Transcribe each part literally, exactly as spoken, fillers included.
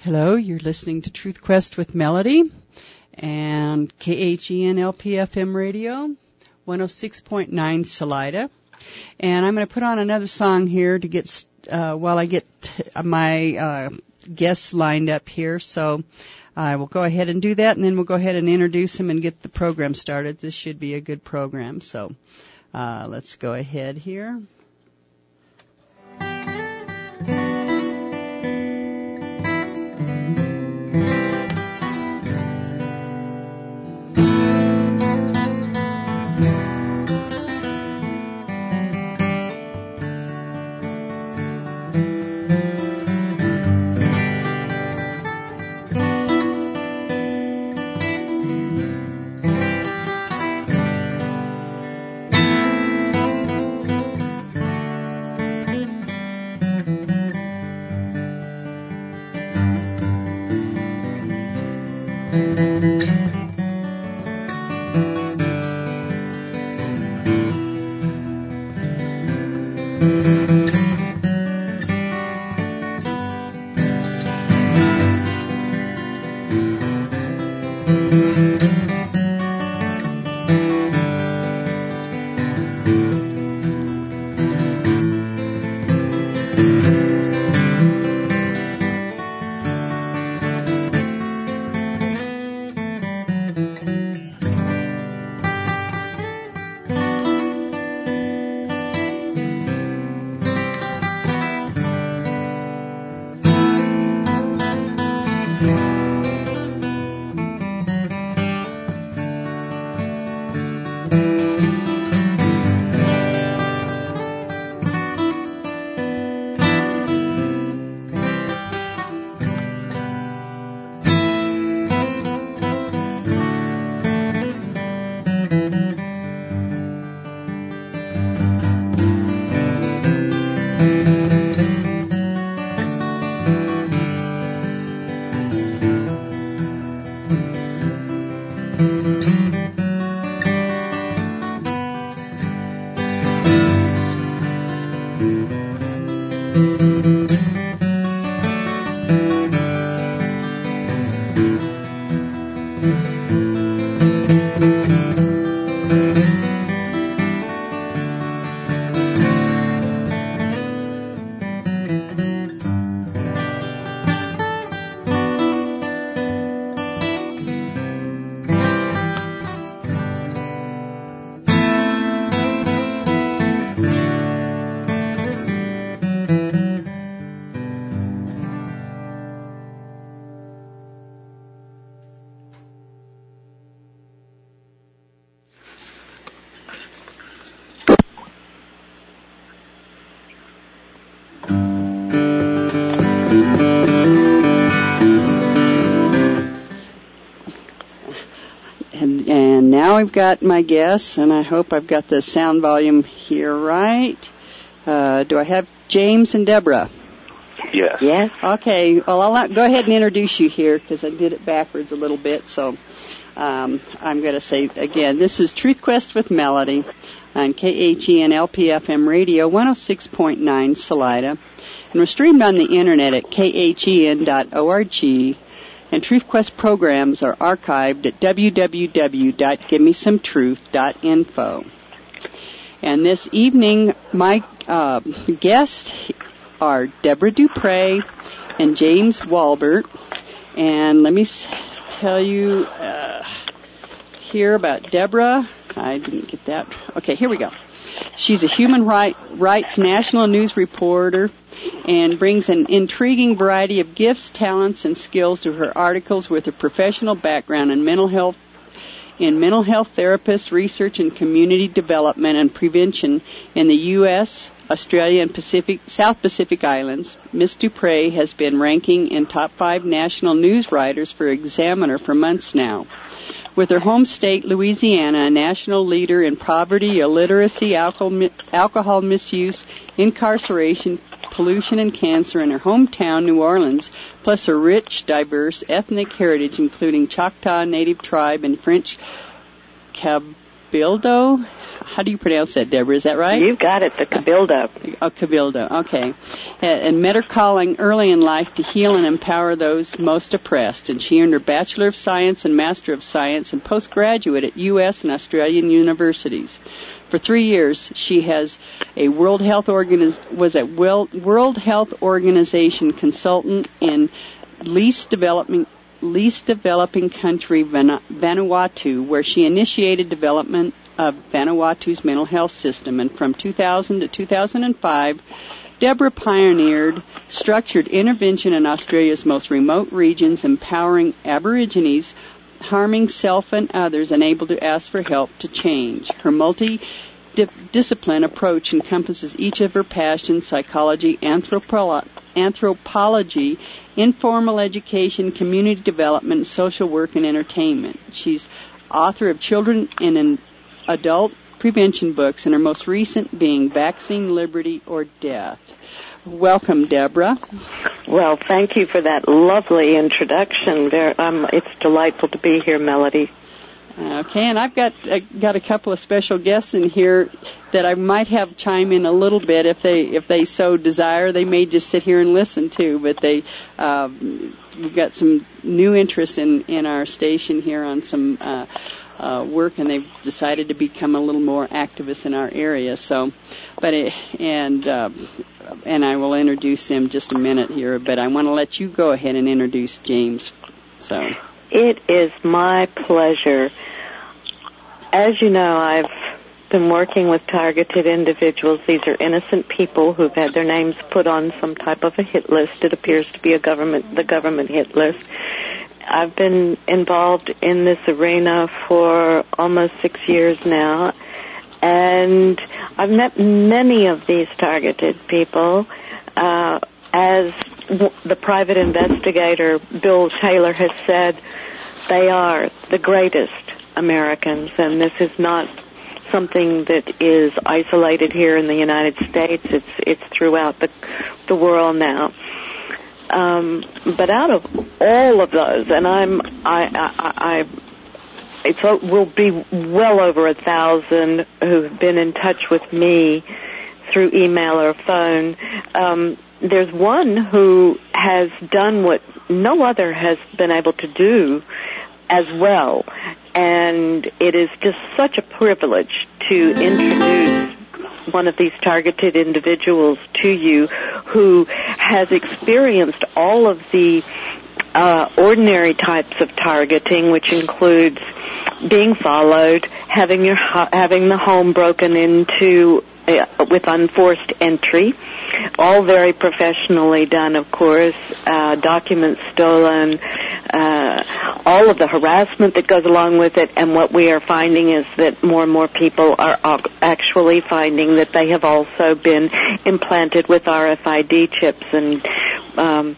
Hello, you're listening to Truth Quest with Melody and K H E N L P F M Radio, one oh six point nine Salida. And I'm going to put on another song here to get, uh, while I get my uh, guests lined up here. So I will go ahead and do that, and then we'll go ahead and introduce them and get the program started. This should be a good program. So uh, let's go ahead here. I've got my guests, and I hope I've got the sound volume here right. Uh, do I have James and Deborah? Yes. Yeah? Okay. Well, I'll not, go ahead and introduce you here because I did it backwards a little bit. So um, I'm going to say again, this is Truth Quest with Melody on K H E N L P F M Radio, one oh six point nine Salida. And we're streamed on the internet at K H E N dot org. And Truth Quest programs are archived at w w w dot give me some truth dot info. And this evening, my uh, guests are Deborah Dupre and James Walbert. And let me tell you uh, here about Deborah. I didn't get that. Okay, here we go. She's a human right, rights national news reporter and brings an intriguing variety of gifts, talents, and skills to her articles with a professional background in mental health, in mental health therapist, research, and community development and prevention in the U S, Australia, and Pacific, South Pacific Islands. Miz Dupre has been ranking in top five national news writers for Examiner for months now. With her home state, Louisiana, a national leader in poverty, illiteracy, alcohol, alcohol misuse, incarceration, pollution, and cancer, in her hometown, New Orleans, plus her rich, diverse ethnic heritage, including Choctaw Native tribe and French Cab- Cabildo. How do you pronounce that, Deborah? Is that right? You've got it, the Cabildo. Oh, Cabildo, okay. And met her calling early in life to heal and empower those most oppressed. And she earned her Bachelor of Science and Master of Science and postgraduate at U S and Australian universities. For three years, she has a World Health Organiz- was a World Health Organization consultant in least development least developing country Vanuatu, where she initiated development of Vanuatu's mental health system. And from two thousand to two thousand five, Deborah pioneered structured intervention in Australia's most remote regions, empowering Aborigines, harming self and others, and able to ask for help to change. Her multi-discipline approach encompasses each of her passions: psychology, anthropolo- anthropology, informal education, community development, social work, and entertainment. She's author of children and an adult prevention books, and her most recent being Vaccine, Liberty, or Death. Welcome, Deborah. Well, thank you for that lovely introduction. There, um, it's delightful to be here, Melody. Okay, and I've got uh, got a couple of special guests in here that I might have chime in a little bit if they if they so desire. They may just sit here and listen too, but they um, we've got some new interest in in our station here on some uh, uh, work, and they've decided to become a little more activists in our area. So, but it, and uh, and I will introduce them just a minute here, but I want to let you go ahead and introduce James. So. It is my pleasure. As you know, I've been working with targeted individuals. These are innocent people who've had their names put on some type of a hit list. It appears to be a government, the government hit list. I've been involved in this arena for almost six years now, and I've met many of these targeted people. Uh, as the private investigator, Bill Taylor, has said, they are the greatest Americans, and this is not something that is isolated here in the United States. It's it's throughout the the world now. Um, but out of all of those, and I'm I I, I it's will be well over a thousand who've been in touch with me through email or phone. Um, There's one who has done what no other has been able to do as well, and it is just such a privilege to introduce one of these targeted individuals to you who has experienced all of the uh, ordinary types of targeting, which includes being followed, having your having the home broken into uh, with unforced entry, all very professionally done, of course, uh, documents stolen, uh, all of the harassment that goes along with it, and what we are finding is that more and more people are actually finding that they have also been implanted with R F I D chips. And um,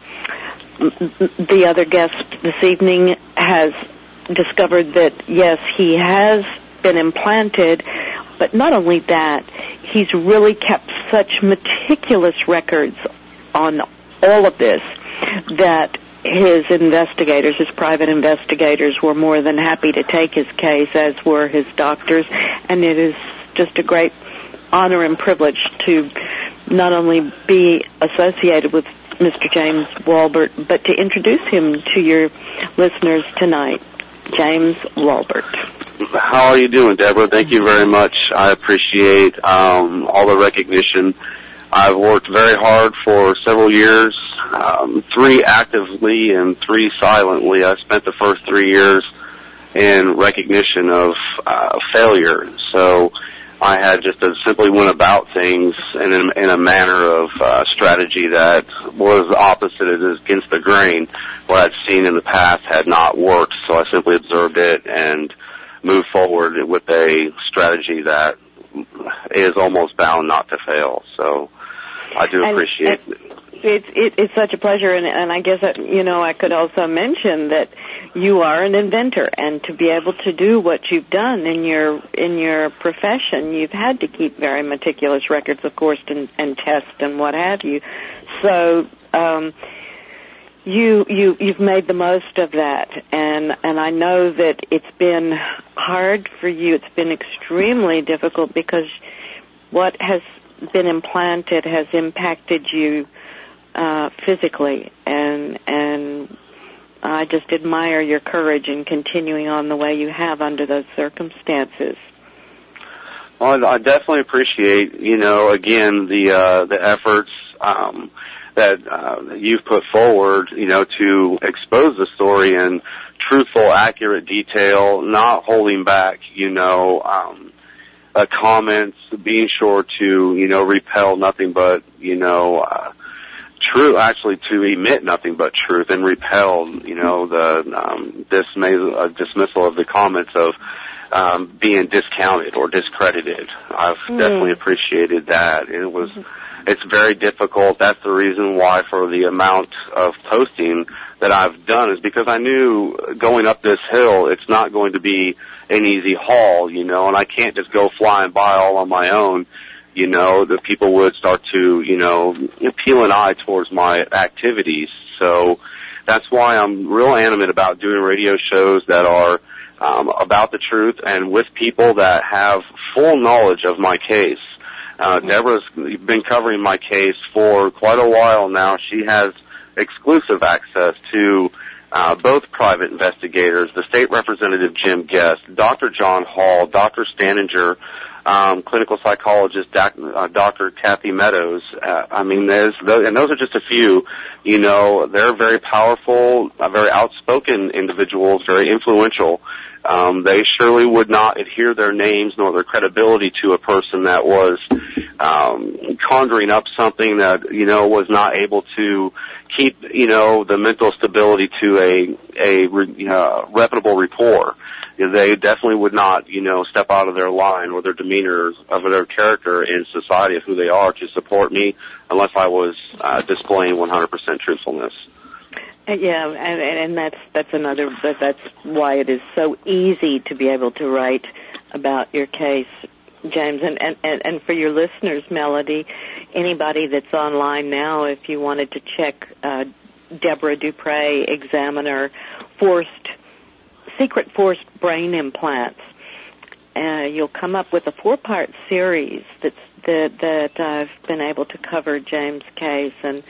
the other guest this evening has discovered that, yes, he has been implanted, but not only that, he's really kept such meticulous records on all of this that his investigators, his private investigators, were more than happy to take his case, as were his doctors, and it is just a great honor and privilege to not only be associated with Mister James Walbert, but to introduce him to your listeners tonight. James Walbert. How are you doing, Deborah? Thank you very much. I appreciate um, all the recognition. I've worked very hard for several years, um, three actively and three silently. I spent the first three years in recognition of uh, failure. So I had just a, simply went about things in a, in a manner of uh, strategy that was opposite, against the grain. What I'd seen in the past had not worked, so I simply observed it and moved forward with a strategy that is almost bound not to fail. So I do appreciate and, and it. It's, it, it's such a pleasure, and, and I guess, that, you know, I could also mention that you are an inventor, and to be able to do what you've done in your in your profession, you've had to keep very meticulous records, of course, and, and test and what have you. So um, you you you've made the most of that, and and I know that it's been hard for you. It's been extremely difficult because what has been implanted has impacted you uh, physically, and and I just admire your courage in continuing on the way you have under those circumstances. Well, I definitely appreciate, you know, again, the uh, the efforts um, that uh, you've put forward, you know, to expose the story in truthful, accurate detail, not holding back, you know, um, uh, comments, being sure to, you know, repel nothing but, you know, uh, true, actually to emit nothing but truth and repel, you know, the um, dismiss- uh, dismissal of the comments of Um, being discounted or discredited. I've mm. definitely appreciated that. It was, it's very difficult. That's the reason why for the amount of posting that I've done is because I knew going up this hill, it's not going to be an easy haul, you know, and I can't just go flying by all on my own, you know, the people would start to, you know, peel an eye towards my activities. So that's why I'm real animate about doing radio shows that are Um, about the truth and with people that have full knowledge of my case. Uh, Deborah's been covering my case for quite a while now. She has exclusive access to uh, both private investigators, the state representative Jim Guest, Doctor John Hall, Doctor Staninger, um, clinical psychologist doc, uh, Doctor Kathy Meadows. Uh, I mean, there's those, and those are just a few. You know, they're very powerful, uh, very outspoken individuals, very influential. Um, they surely would not adhere their names nor their credibility to a person that was um, conjuring up something that, you know, was not able to keep, you know, the mental stability to a a uh, reputable rapport. They definitely would not, you know, step out of their line or their demeanor of their character in society of who they are to support me unless I was uh, displaying one hundred percent truthfulness. Yeah, and, and that's that's another. That's why it is so easy to be able to write about your case, James. And and and for your listeners, Melody, anybody that's online now, if you wanted to check uh, Deborah Dupre, Examiner, forced secret forced brain implants, uh, you'll come up with a four-part series that's that that I've been able to cover James' case. And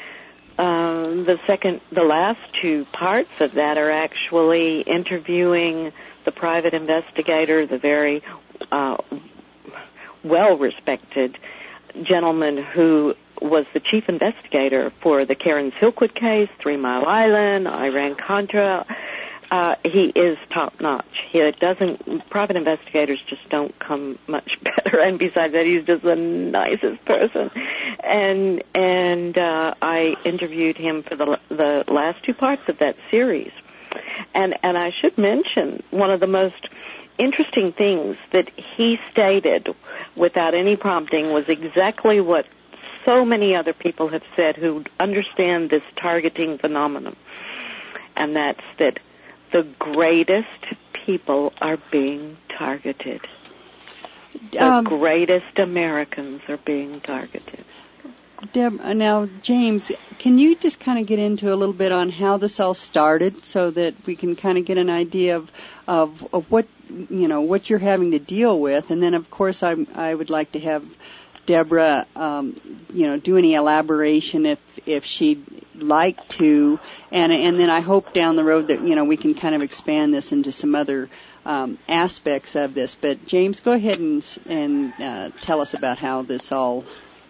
Um, the second, the last two parts of that are actually interviewing the private investigator, the very uh, well-respected gentleman who was the chief investigator for the Karen Silkwood case, Three Mile Island, Iran-Contra. Uh, he is top-notch. He doesn't, private investigators just don't come much better, and besides that, he's just the nicest person. And and uh, I interviewed him for the the last two parts of that series. And and I should mention one of the most interesting things that he stated without any prompting was exactly what so many other people have said who understand this targeting phenomenon, and that's that the greatest people are being targeted. The um, greatest Americans are being targeted. Deb, now, James, can you just kind of get into a little bit on how this all started so that we can kind of get an idea of, of, of what, you know, what you're having to deal with? And then, of course, I, I would like to have Deborah, um, you know, do any elaboration if, if she'd like to. And, and then I hope down the road that, you know, we can kind of expand this into some other um, aspects of this. But, James, go ahead and, and uh, tell us about how this all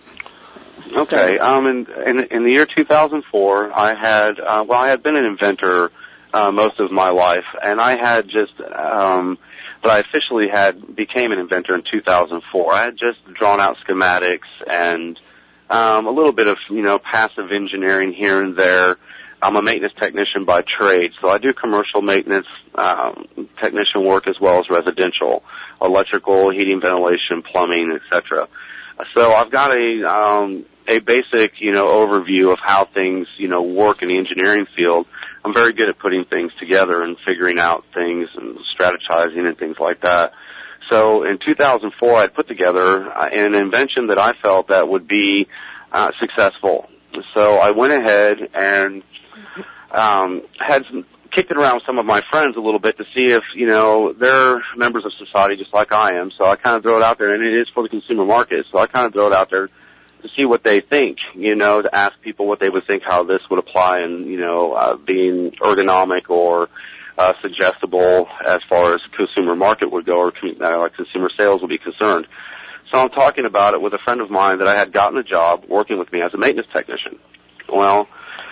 Okay. Um, in, in, in the year two thousand four, I had, uh, well, I had been an inventor uh, most of my life, and I had just, um, but I officially had became an inventor in two thousand four. I had just drawn out schematics and um, a little bit of, you know, passive engineering here and there. I'm a maintenance technician by trade, so I do commercial maintenance um, technician work as well as residential, electrical, heating, ventilation, plumbing, et cetera. So I've got a um, a basic, you know, overview of how things, you know, work in the engineering field. I'm very good at putting things together and figuring out things and strategizing and things like that. So in two thousand four, I put together an invention that I felt that would be uh, successful. so I went ahead and um, had some, kicked it around with some of my friends a little bit to see if, you know, they're members of society just like I am. So I kind of throw it out there, and it is for the consumer market. So I kind of throw it out there to see what they think, you know, to ask people what they would think, how this would apply in, you know, uh, being ergonomic or uh, suggestible as far as consumer market would go, or uh, like consumer sales would be concerned. So I'm talking about it with a friend of mine that I had gotten a job working with me as a maintenance technician. Well,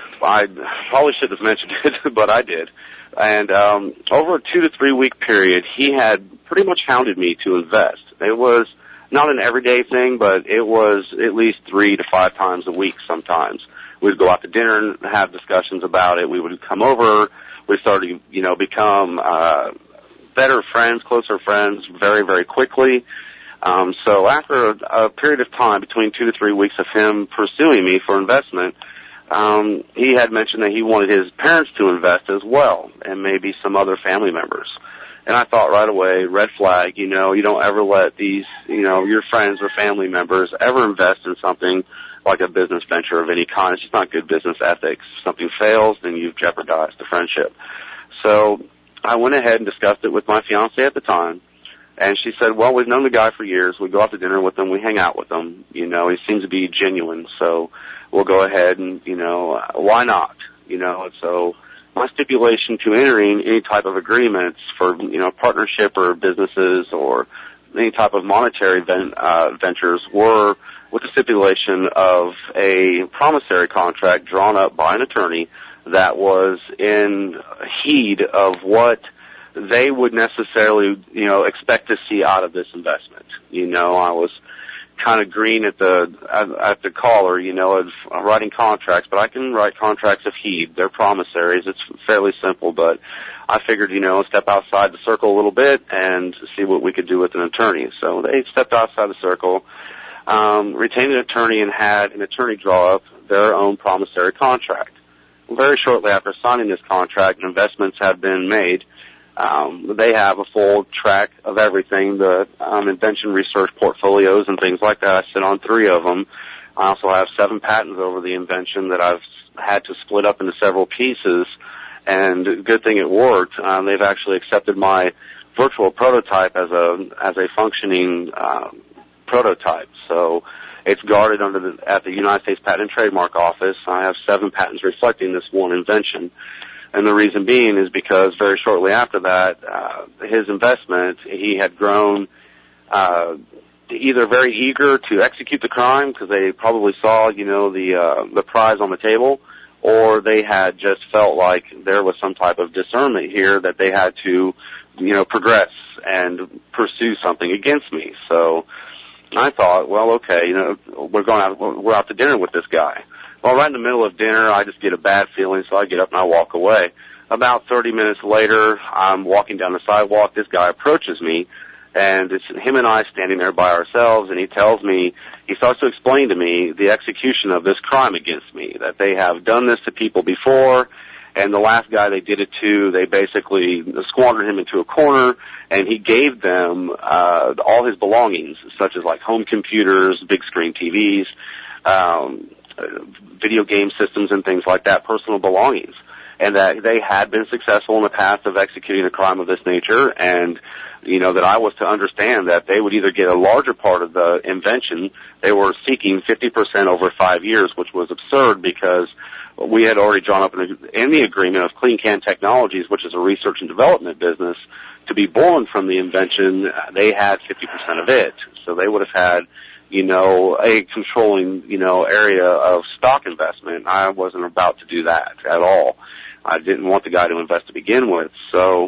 I probably should have mentioned it, but I did. And um, over a two to three week period, he had pretty much hounded me to invest. It was not an everyday thing, but it was at least three to five times a week sometimes. We'd go out to dinner and have discussions about it. We would come over. We started to, you know, become uh, better friends, closer friends very, very quickly. Um, so after a, a period of time, between two to three weeks of him pursuing me for investment, um, he had mentioned that he wanted his parents to invest as well, and maybe some other family members. And I thought right away, red flag, you know, you don't ever let these, you know, your friends or family members ever invest in something like a business venture of any kind. It's just not good business ethics. If something fails, then you've jeopardized the friendship. So I went ahead and discussed it with my fiancée at the time. And she said, well, we've known the guy for years. We go out to dinner with him. We hang out with him. You know, he seems to be genuine. So we'll go ahead and, you know, why not? You know, and so my stipulation to entering any type of agreements for, you know, partnership or businesses or any type of monetary ven- uh, ventures were with the stipulation of a promissory contract drawn up by an attorney that was in heed of what they would necessarily, you know, expect to see out of this investment. You know, I was kind of green at the at, at the caller, you know, of writing contracts, but I can write contracts of heed. They're promissories. It's fairly simple, but I figured, you know, step outside the circle a little bit and see what we could do with an attorney. So they stepped outside the circle, um, retained an attorney, and had an attorney draw up their own promissory contract. Very shortly after signing this contract, investments had been made. Um, they have a full track of everything, the um, invention research portfolios and things like that. I sit on three of them. I also have seven patents over the invention that I've had to split up into several pieces, and good thing it worked. Um, they've actually accepted my virtual prototype as a as a functioning um, prototype. So it's guarded under the, at the United States Patent and Trademark Office. I have seven patents reflecting this one invention. And the reason being is because very shortly after that, uh, his investment, he had grown uh, either very eager to execute the crime because they probably saw, you know, the uh, the prize on the table, or they had just felt like there was some type of discernment here that they had to, you know, progress and pursue something against me. So I thought, well, okay, you know, we're going out, we're out to dinner with this guy. Well, right in the middle of dinner, I just get a bad feeling, so I get up and I walk away. About thirty minutes later, I'm walking down the sidewalk. This guy approaches me, and it's him and I standing there by ourselves, and he tells me, he starts to explain to me the execution of this crime against me, that they have done this to people before, and the last guy they did it to, they basically squandered him into a corner, and he gave them uh, all his belongings, such as like home computers, big screen T Vs, um, video game systems and things like that, personal belongings, and that they had been successful in the past of executing a crime of this nature, and, you know, that I was to understand that they would either get a larger part of the invention. They were seeking fifty percent over five years, which was absurd because we had already drawn up in, in the agreement of Clean Can Technologies, which is a research and development business, to be born from the invention. They had fifty percent of it, so they would have had, you know, a controlling, you know, area of stock investment. I wasn't about to do that at all. I didn't want the guy to invest to begin with. So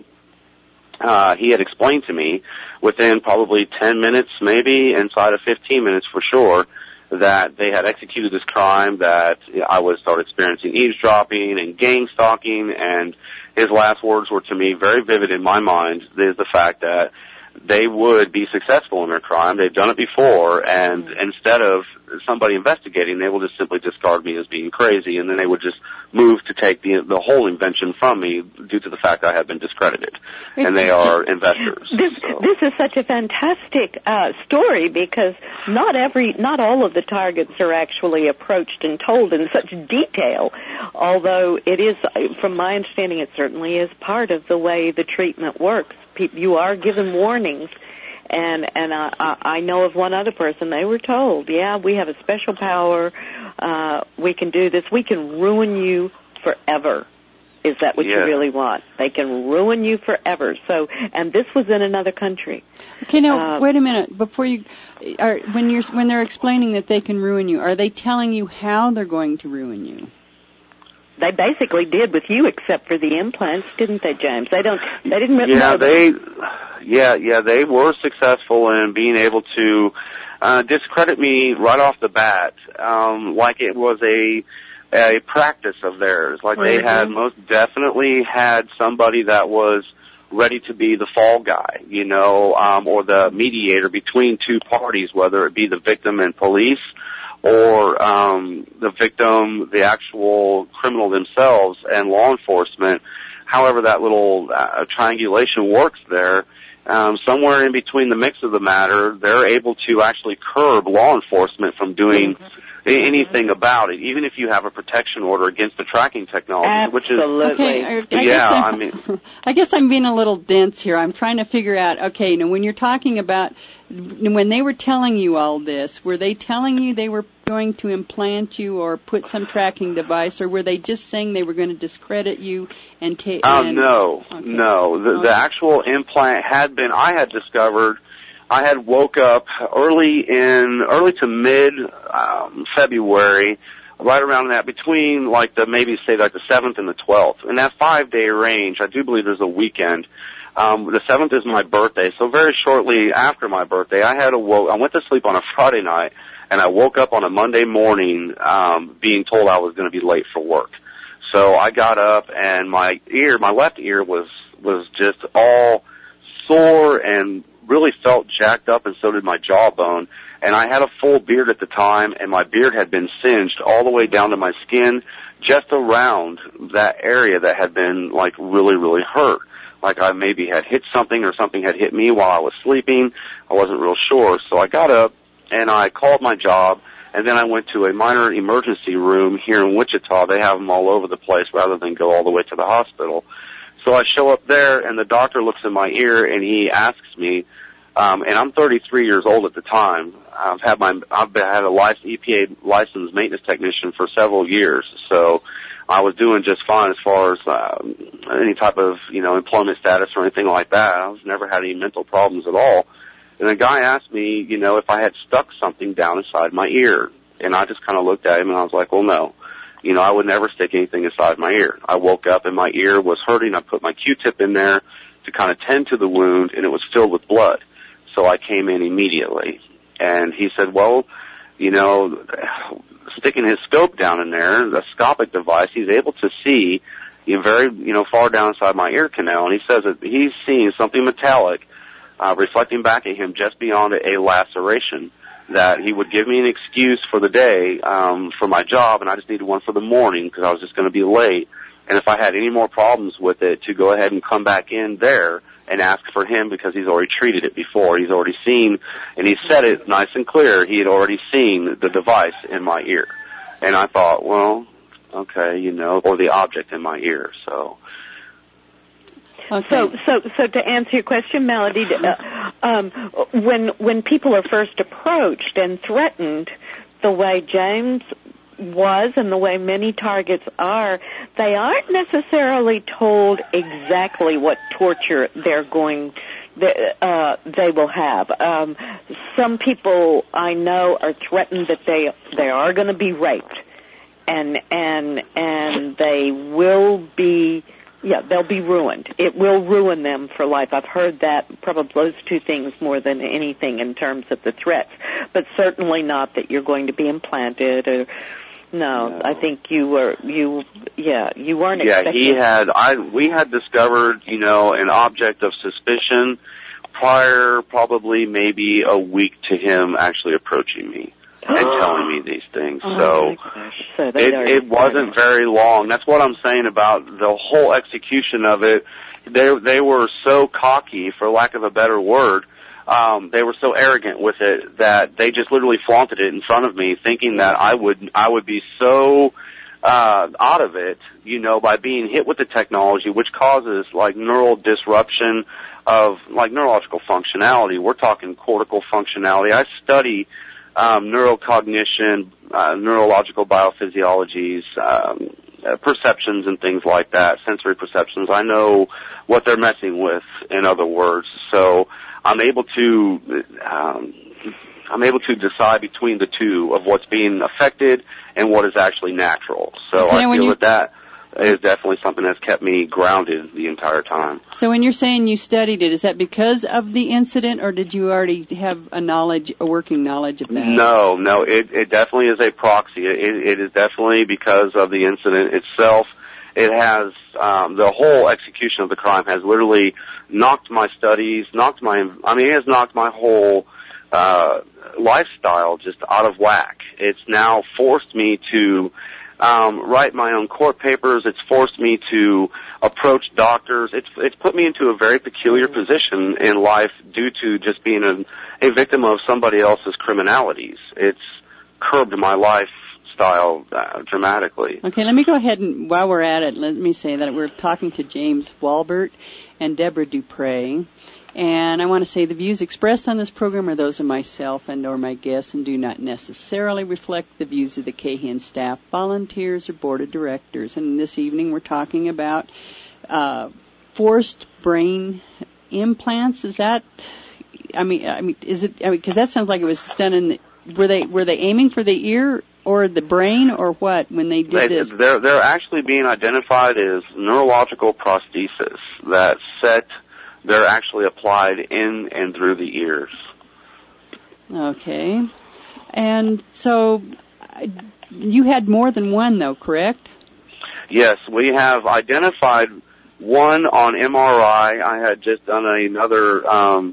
uh, he had explained to me within probably ten minutes, maybe inside of fifteen minutes for sure, that they had executed this crime, that I would start experiencing eavesdropping and gang stalking, and his last words were to me very vivid in my mind, is the fact that they would be successful in their crime. They've done it before, and mm-hmm. instead of somebody investigating, they will just simply discard me as being crazy, and then they would just move to take the the whole invention from me due to the fact I have been discredited. And they are investors. This, so. this is such a fantastic uh, story, because not every, not all of the targets are actually approached and told in such detail, although it is, from my understanding, it certainly is part of the way the treatment works. You are given warnings, and and I, I know of one other person. They were told, "Yeah, we have a special power. Uh, we can do this. We can ruin you forever." Is that what yeah. you really want? They can ruin you forever. So, and this was in another country. Okay, now uh, wait a minute. Before you, are when you're when they're explaining that they can ruin you, are they telling you how they're going to ruin you? They basically did with you, except for the implants, didn't they, James? They don't. They didn't. Really yeah, know they. Yeah, yeah, they were successful in being able to uh, discredit me right off the bat, um, like it was a a practice of theirs. Like they had most definitely had somebody that was ready to be the fall guy, you know, um, or the mediator between two parties, whether it be the victim and police, or um, the victim, the actual criminal themselves, and law enforcement. However that little uh, triangulation works there, um, somewhere in between the mix of the matter, they're able to actually curb law enforcement from doing mm-hmm. anything about it, even if you have a protection order against the tracking technology, Absolutely. which is okay. I, I yeah. I mean, I guess I'm being a little dense here. I'm trying to figure out. Okay, now when you're talking about when they were telling you all this, were they telling you they were going to implant you or put some tracking device, or were they just saying they were going to discredit you and take? Oh uh, no, okay. no. The, okay. the actual implant had been. I had discovered. I had woke up early in early to mid um, February, right around that, between like the maybe say like the seventh and the twelfth, in that five day range. I do believe there's a weekend. Um, the seventh is my birthday, so very shortly after my birthday, I had a woke. I went to sleep on a Friday night, and I woke up on a Monday morning, um, being told I was going to be late for work. So I got up, and my ear, my left ear, was was just all sore and really felt jacked up, and so did my jawbone. And I had a full beard at the time, and my beard had been singed all the way down to my skin, just around that area that had been like really, really hurt. Like I maybe had hit something, or something had hit me while I was sleeping. I wasn't real sure. So I got up and I called my job, and then I went to a minor emergency room here in Wichita. They have them all over the place rather than go all the way to the hospital. So I show up there, and the doctor looks in my ear, and he asks me, um, and I'm thirty-three years old at the time. I've had my, I've been, had a licensed, E P A licensed maintenance technician for several years, so I was doing just fine as far as uh, any type of, you know, employment status or anything like that. I was never had any mental problems at all. And the guy asked me, you know, if I had stuck something down inside my ear, and I just kind of looked at him, and I was like, well, no. You know, I would never stick anything inside my ear. I woke up and my ear was hurting. I put my Q-tip in there to kind of tend to the wound, and it was filled with blood. So I came in immediately. And he said, well, you know, sticking his scope down in there, the scopic device, he's able to see, you know, very, you know, far down inside my ear canal. And he says that he's seeing something metallic uh, reflecting back at him just beyond a laceration, that he would give me an excuse for the day um, for my job, and I just needed one for the morning because I was just going to be late. And if I had any more problems with it, to go ahead and come back in there and ask for him, because he's already treated it before. He's already seen, and he said it nice and clear, he had already seen the device in my ear. And I thought, well, okay, you know, or the object in my ear, so... Okay. So, so, so to answer your question, Melody, uh, um, when when people are first approached and threatened, the way James was and the way many targets are, they aren't necessarily told exactly what torture they're going, uh, they will have. Um, some people I know are threatened that they they are going to be raped, and and and they will be. Yeah, they'll be ruined. It will ruin them for life. I've heard that, probably those two things more than anything in terms of the threats, but certainly not that you're going to be implanted or, no, no. I think you were, you, yeah, you weren't yeah, expecting. Yeah, he had, I, we had discovered, you know, an object of suspicion prior, probably maybe a week to him actually approaching me and telling me these things. Oh, so so it, it wasn't very long. That's what I'm saying about the whole execution of it. They they were so cocky, for lack of a better word. Um, they were so arrogant with it that they just literally flaunted it in front of me, thinking that I would I would be so uh, out of it, you know, by being hit with the technology, which causes like neural disruption of like neurological functionality. We're talking cortical functionality. I study um, neurocognition, uh, neurological biophysiologies, um, uh, perceptions and things like that, sensory perceptions. I know what they're messing with, in other words. So I'm able to um, I'm able to decide between the two of what's being affected and what is actually natural. So okay, I feel you, that that is definitely something that's kept me grounded the entire time. So when you're saying you studied it, is that because of the incident, or did you already have a knowledge, a working knowledge of that? No, no, it, it definitely is a proxy. It, it is definitely because of the incident itself. It has, um, the whole execution of the crime has literally knocked my studies, knocked my, I mean, it has knocked my whole, uh, lifestyle just out of whack. It's now forced me to, um, write my own court papers. It's forced me to approach doctors. It's, it's put me into a very peculiar position in life due to just being a, a victim of somebody else's criminalities. It's curbed my life. Style uh, dramatically. Okay, let me go ahead and, while we're at it, let me say that we're talking to James Walbert and Deborah Dupre, and I want to say the views expressed on this program are those of myself and or my guests and do not necessarily reflect the views of the K H I N staff, volunteers, or board of directors. And this evening we're talking about uh, forced brain implants. Is that, I mean, I mean, is it, I mean, because that sounds like it was done in the, were they, were they aiming for the ear or the brain, or what, when they did they, this? They're, they're actually being identified as neurological prosthesis that set, they're actually applied in and through the ears. Okay. And so, you had more than one, though, correct? Yes, we have identified one on M R I. I had just done another um,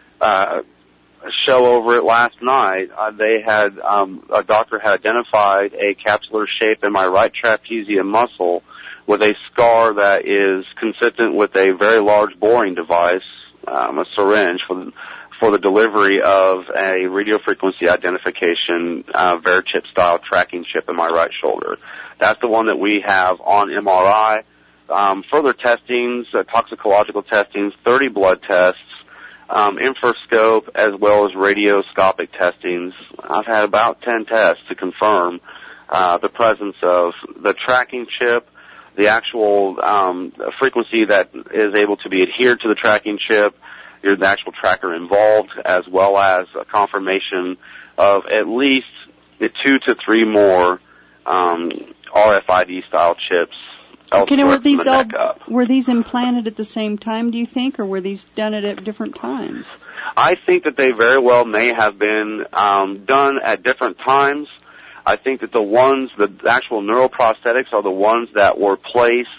uh show over it last night. Uh, they had, um, a doctor had identified a capsular shape in my right trapezium muscle with a scar that is consistent with a very large boring device, um, a syringe for the, for the delivery of a radio frequency identification, uh, Verichip style tracking chip in my right shoulder. That's the one that we have on M R I. Um, further testings, uh, toxicological testings, thirty blood tests, Um, infrascope as well as radioscopic testings. I've had about ten tests to confirm uh, the presence of the tracking chip, the actual um, frequency that is able to be adhered to the tracking chip, the actual tracker involved, as well as a confirmation of at least two to three more um, R F I D style chips. Okay, now were these all, were these implanted at the same time, do you think, or were these done at different times? I think that they very well may have been um, done at different times. I think that the ones, the actual neuroprosthetics are the ones that were placed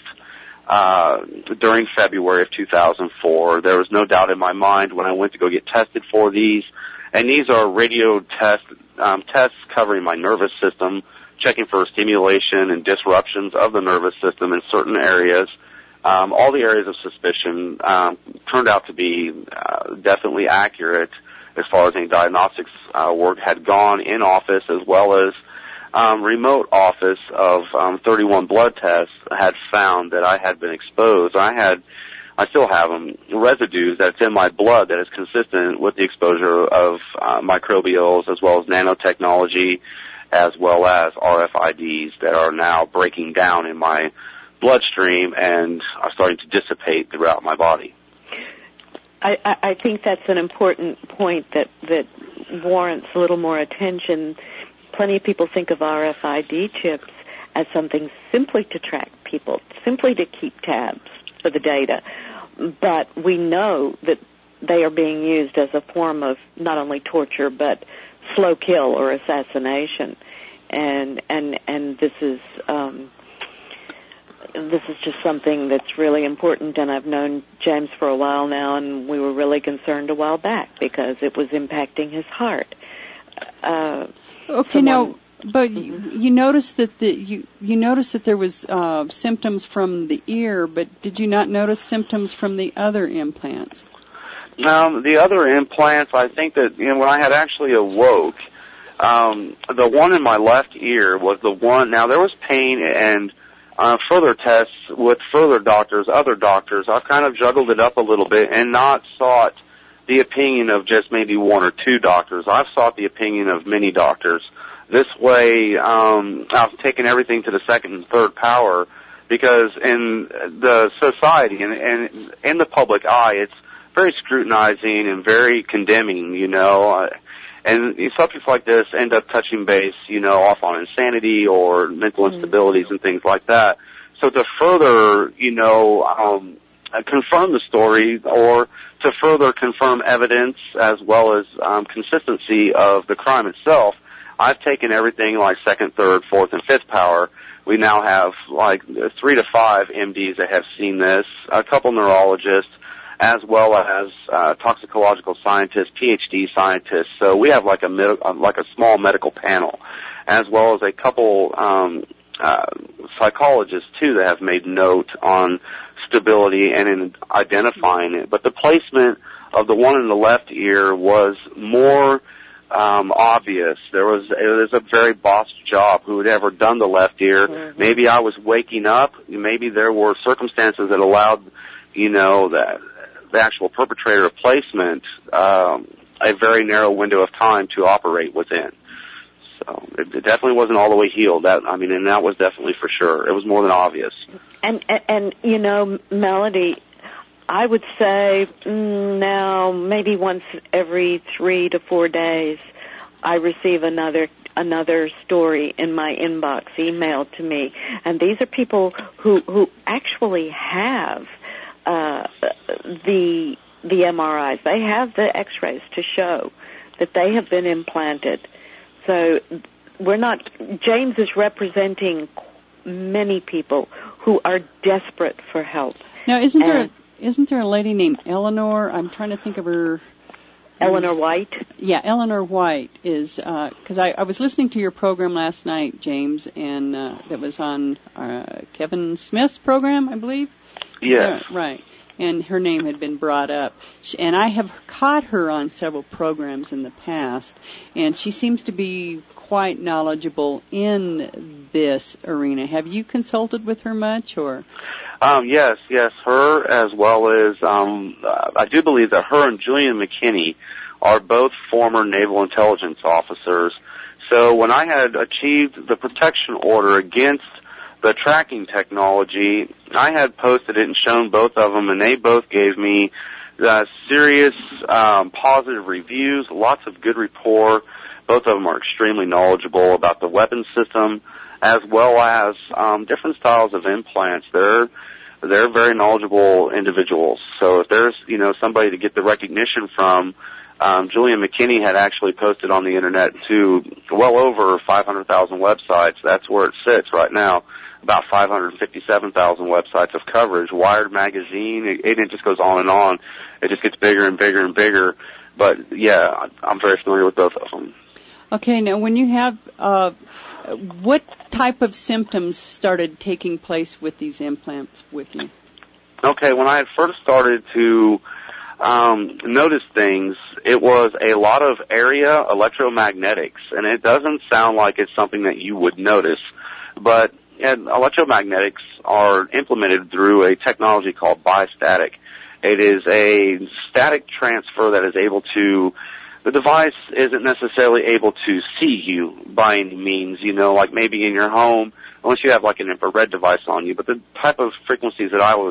uh, during February of two thousand four. There was no doubt in my mind when I went to go get tested for these, and these are radio test, um, tests covering my nervous system, checking for stimulation and disruptions of the nervous system in certain areas. Um, all the areas of suspicion um, turned out to be uh, definitely accurate as far as any diagnostics uh, work had gone in office, as well as um, remote office of um, thirty-one blood tests had found that I had been exposed. I had, I still have them, residues that's in my blood that is consistent with the exposure of uh, microbials as well as nanotechnology, as well as R F I Ds that are now breaking down in my bloodstream and are starting to dissipate throughout my body. I, I think that's an important point that, that warrants a little more attention. Plenty of people think of R F I D chips as something simply to track people, simply to keep tabs for the data. But we know that they are being used as a form of not only torture but slow kill or assassination, and and and this is um, this is just something that's really important, and I've known James for a while now, and we were really concerned a while back because it was impacting his heart. Uh, okay, someone, now, but you, you noticed that the you you noticed that there was uh, symptoms from the ear, but did you not notice symptoms from the other implants? Um, the other implants, I think that, you know, when I had actually awoke, um, the one in my left ear was the one. Now there was pain and uh, further tests with further doctors, other doctors. I've kind of juggled it up a little bit and not sought the opinion of just maybe one or two doctors. I've sought the opinion of many doctors. This way, um, I've taken everything to the second and third power because in the society and, and in the public eye, it's very scrutinizing and very condemning, you know. Uh, and subjects like this end up touching base, you know, off on insanity or mental instabilities mm-hmm. and things like that. So to further, you know, um, confirm the story or to further confirm evidence as well as um, consistency of the crime itself, I've taken everything like second, third, fourth, and fifth power. We now have like three to five M Ds that have seen this, a couple neurologists, as well as uh, toxicological scientists, P H D scientists. So we have like a med- like a small medical panel, as well as a couple um, uh, psychologists too that have made note on stability and in identifying it. But the placement of the one in the left ear was more um, obvious. There was it was a very bossed job. Who had ever done the left ear? Mm-hmm. Maybe I was waking up. Maybe there were circumstances that allowed, you know, that the actual perpetrator of placement um, a very narrow window of time to operate within. So it, it definitely wasn't all the way healed. That I mean, and that was definitely for sure. It was more than obvious. And and, and you know, Melody, I would say mm, now maybe once every three to four days, I receive another another story in my inbox, emailed to me, and these are people who who actually have uh, the the M R Is. They have the X-rays to show that they have been implanted. So we're not. James is representing many people who are desperate for help. Now, isn't there a, isn't there a lady named Eleanor? I'm trying to think of her. Eleanor White? Yeah, Eleanor White is, because uh, I, I was listening to your program last night, James, and uh, that was on uh, Kevin Smith's program, I believe? Yes. Yeah, right. And her name had been brought up. And I have caught her on several programs in the past, and she seems to be quite knowledgeable in this arena. Have you consulted with her much, or? Um, yes, yes, her as well as, um, I do believe that her and Julian McKinney are both former naval intelligence officers. So when I had achieved the protection order against the tracking technology, I had posted it and shown both of them, and they both gave me uh, serious, um, positive reviews, lots of good rapport. Both of them are extremely knowledgeable about the weapons system, as well as um, different styles of implants. They're they're very knowledgeable individuals. So if there's you know somebody to get the recognition from, um, Julian McKinney had actually posted on the internet to well over five hundred thousand websites. That's where it sits right now. About five hundred fifty-seven thousand websites of coverage. Wired magazine, it, it just goes on and on. It just gets bigger and bigger and bigger. But yeah, I'm very familiar with both of them. Okay, now when you have, uh, what type of symptoms started taking place with these implants with you? Okay, when I had first started to um, notice things, it was a lot of area electromagnetics, and it doesn't sound like it's something that you would notice, but and electromagnetics are implemented through a technology called bistatic. It is a static transfer that is able to, the device isn't necessarily able to see you by any means, you know, like maybe in your home, unless you have like an infrared device on you, but the type of frequencies that I was,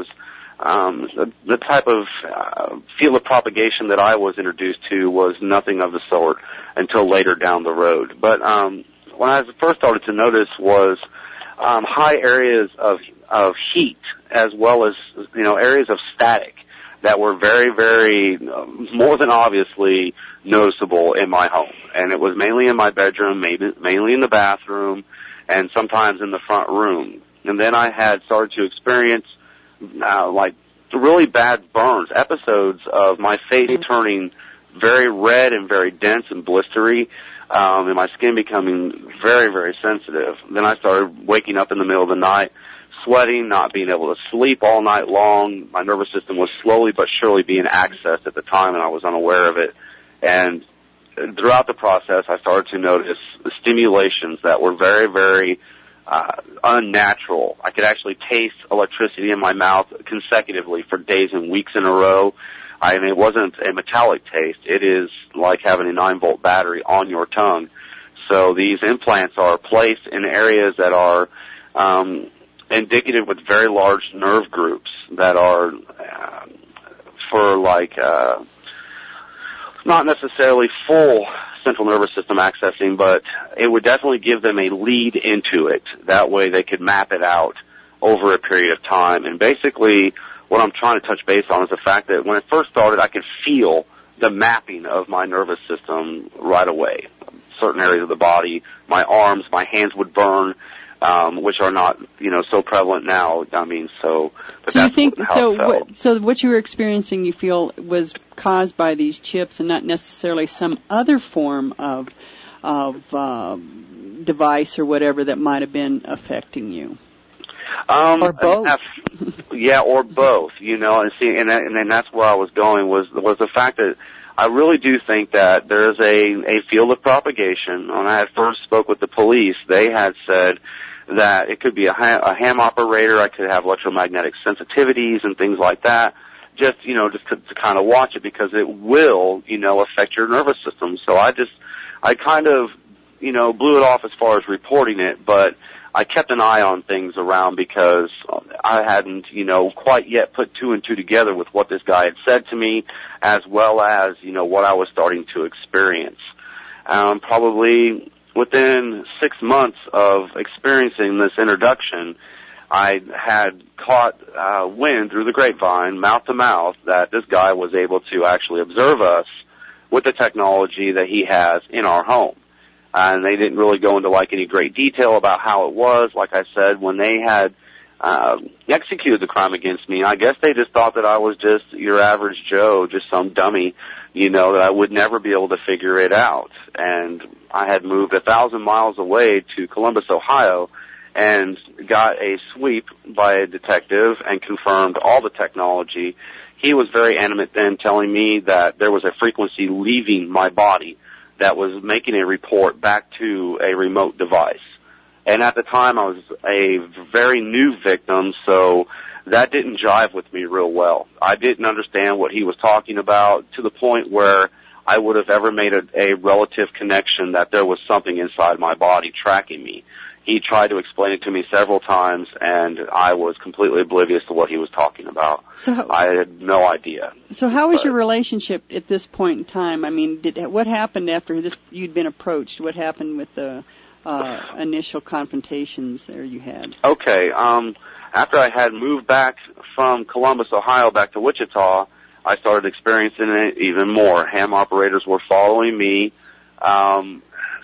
um, the, the type of uh, field of propagation that I was introduced to was nothing of the sort until later down the road. But um, when I first started to notice was Um, high areas of of heat, as well as you know areas of static that were very, very uh, more than obviously noticeable in my home, and it was mainly in my bedroom, maybe mainly in the bathroom, and sometimes in the front room. And then I had started to experience uh, like really bad burns, episodes of my face turning very red and very dense and blistery, um, and my skin becoming very, very sensitive. Then I started waking up in the middle of the night, sweating, not being able to sleep all night long. My nervous system was slowly but surely being accessed at the time, and I was unaware of it. And throughout the process, I started to notice stimulations that were very, very uh, unnatural. I could actually taste electricity in my mouth consecutively for days and weeks in a row. I mean, it wasn't a metallic taste. It is like having a nine-volt battery on your tongue. So these implants are placed in areas that are um, indicative with very large nerve groups that are uh, for like uh, not necessarily full central nervous system accessing, but it would definitely give them a lead into it. That way they could map it out over a period of time. And basically what I'm trying to touch base on is the fact that when it first started, I could feel the mapping of my nervous system right away. Certain areas of the body, my arms, my hands would burn, um, which are not, you know, so prevalent now. I mean, so. But so that's you think how so? it felt. What, so what you were experiencing, you feel, was caused by these chips, and not necessarily some other form of of uh, device or whatever that might have been affecting you. Um, or both. Yeah, or both. You know, and see, and and then that's where I was going was was the fact that I really do think that there's a a field of propagation. When I had first spoke with the police, they had said that it could be a, ha- a ham operator. I could have electromagnetic sensitivities and things like that. Just you know, just to, to kind of watch it because it will, you know, affect your nervous system. So I just, I kind of, you know, blew it off as far as reporting it, but I kept an eye on things around because I hadn't, you know, quite yet put two and two together with what this guy had said to me, as well as, you know, what I was starting to experience. Um, probably within six months of experiencing this introduction, I had caught uh, wind through the grapevine, mouth to mouth, that this guy was able to actually observe us with the technology that he has in our home. And they didn't really go into like any great detail about how it was. Like I said, when they had uh, executed the crime against me, I guess they just thought that I was just your average Joe, just some dummy, you know, that I would never be able to figure it out. And I had moved a thousand miles away to Columbus, Ohio, and got a sweep by a detective and confirmed all the technology. He was very animate then, telling me that there was a frequency leaving my body that was making a report back to a remote device. And at the time, I was a very new victim, so that didn't jive with me real well. I didn't understand what he was talking about to the point where I would have ever made a, a relative connection that there was something inside my body tracking me. He tried to explain it to me several times, and I was completely oblivious to what he was talking about. So I had no idea. So how was but, your relationship at this point in time? I mean, did what happened after this? You'd been approached. What happened with the uh, initial confrontations there you had? Okay. Um, after I had moved back from Columbus, Ohio, back to Wichita, I started experiencing it even more. Ham operators were following me. Um,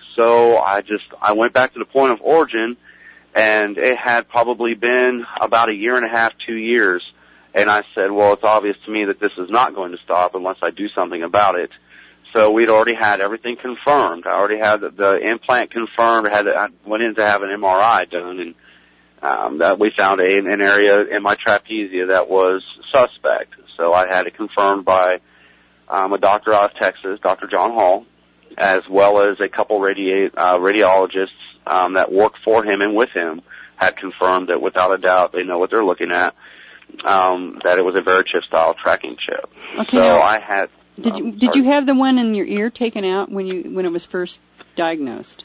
So I just, I went back to the point of origin, and it had probably been about a year and a half, two years. And I said, well, it's obvious to me that this is not going to stop unless I do something about it. So we'd already had everything confirmed. I already had the, the implant confirmed. I had, I went in to have an M R I done, and um, that we found a, an area in my trapezius that was suspect. So I had it confirmed by um, a doctor out of Texas, Doctor John Hall, as well as a couple radi- uh, radiologists um, that work for him and with him had confirmed that without a doubt they know what they're looking at, um, that it was a Verichip-style tracking chip. Okay, so now, I had... Did um, you did you have the one in your ear taken out when you when it was first diagnosed?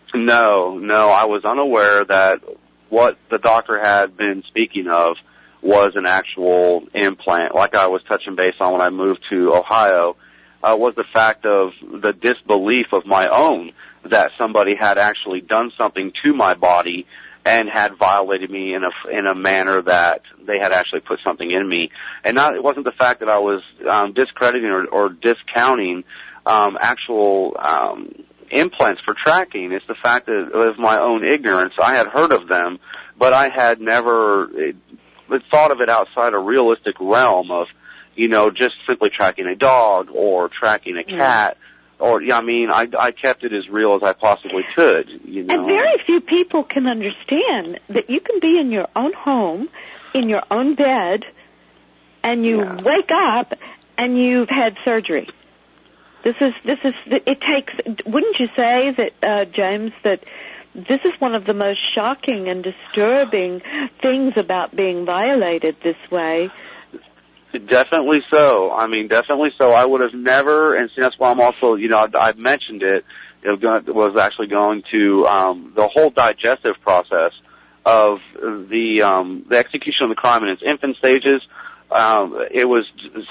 No, no, I was unaware that what the doctor had been speaking of was an actual implant. Like I was touching base on when I moved to Ohio, Uh, was the fact of the disbelief of my own that somebody had actually done something to my body and had violated me in a in a manner that they had actually put something in me. And not, it wasn't the fact that I was um, discrediting or, or discounting um, actual um, implants for tracking. It's the fact that of my own ignorance, I had heard of them, but I had never it, thought of it outside a realistic realm of, you know, just simply tracking a dog or tracking a cat. Yeah. Or, yeah, I mean, I, I kept it as real as I possibly could, you know. And very few people can understand that you can be in your own home, in your own bed, and you yeah. wake up and you've had surgery. This is, this is, it takes, wouldn't you say that, uh, James, that this is one of the most shocking and disturbing things about being violated this way? Definitely so. I mean, definitely so. I would have never, and see, that's why I'm also, you know, I've mentioned it, it was actually going to, um, the whole digestive process of the, um, the execution of the crime in its infant stages. Um, it was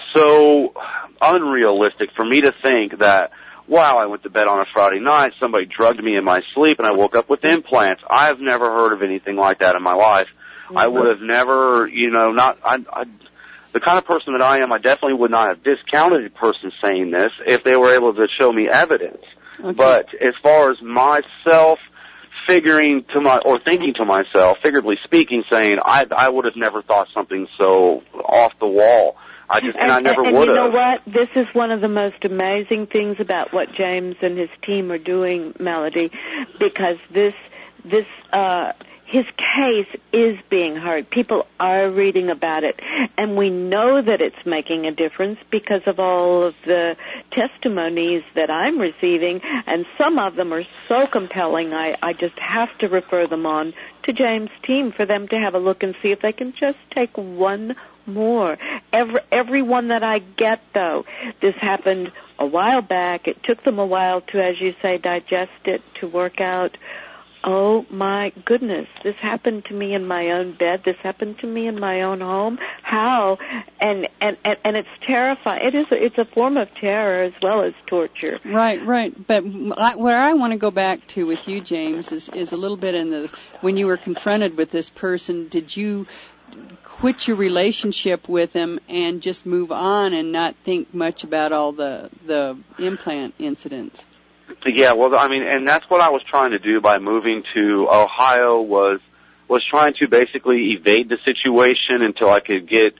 so unrealistic for me to think that, wow, I went to bed on a Friday night, somebody drugged me in my sleep, and I woke up with implants. I've never heard of anything like that in my life. Mm-hmm. I would have never, you know, not, I, I, the kind of person that I am, I definitely would not have discounted a person saying this if they were able to show me evidence. Okay. But as far as myself figuring to my, or thinking to myself, figuratively speaking, saying, I, I would have never thought something so off the wall. I just, and, and I never and, would have. And you know what? This is one of the most amazing things about what James and his team are doing, Melody, because this, this, uh, his case is being heard. People are reading about it, and we know that it's making a difference because of all of the testimonies that I'm receiving, and some of them are so compelling, I, I just have to refer them on to James' team for them to have a look and see if they can just take one more. Every, every one that I get, though, this happened a while back. It took them a while to, as you say, digest it, to work out, oh my goodness, this happened to me in my own bed. This happened to me in my own home. How? And and and, and it's terrifying. It is. A, it's a form of terror as well as torture. Right, right. But I, where I want to go back to with you, James, is is a little bit in the when you were confronted with this person. Did you quit your relationship with him and just move on and not think much about all the the implant incidents? Yeah, well, I mean, and that's what I was trying to do by moving to Ohio was was trying to basically evade the situation until I could get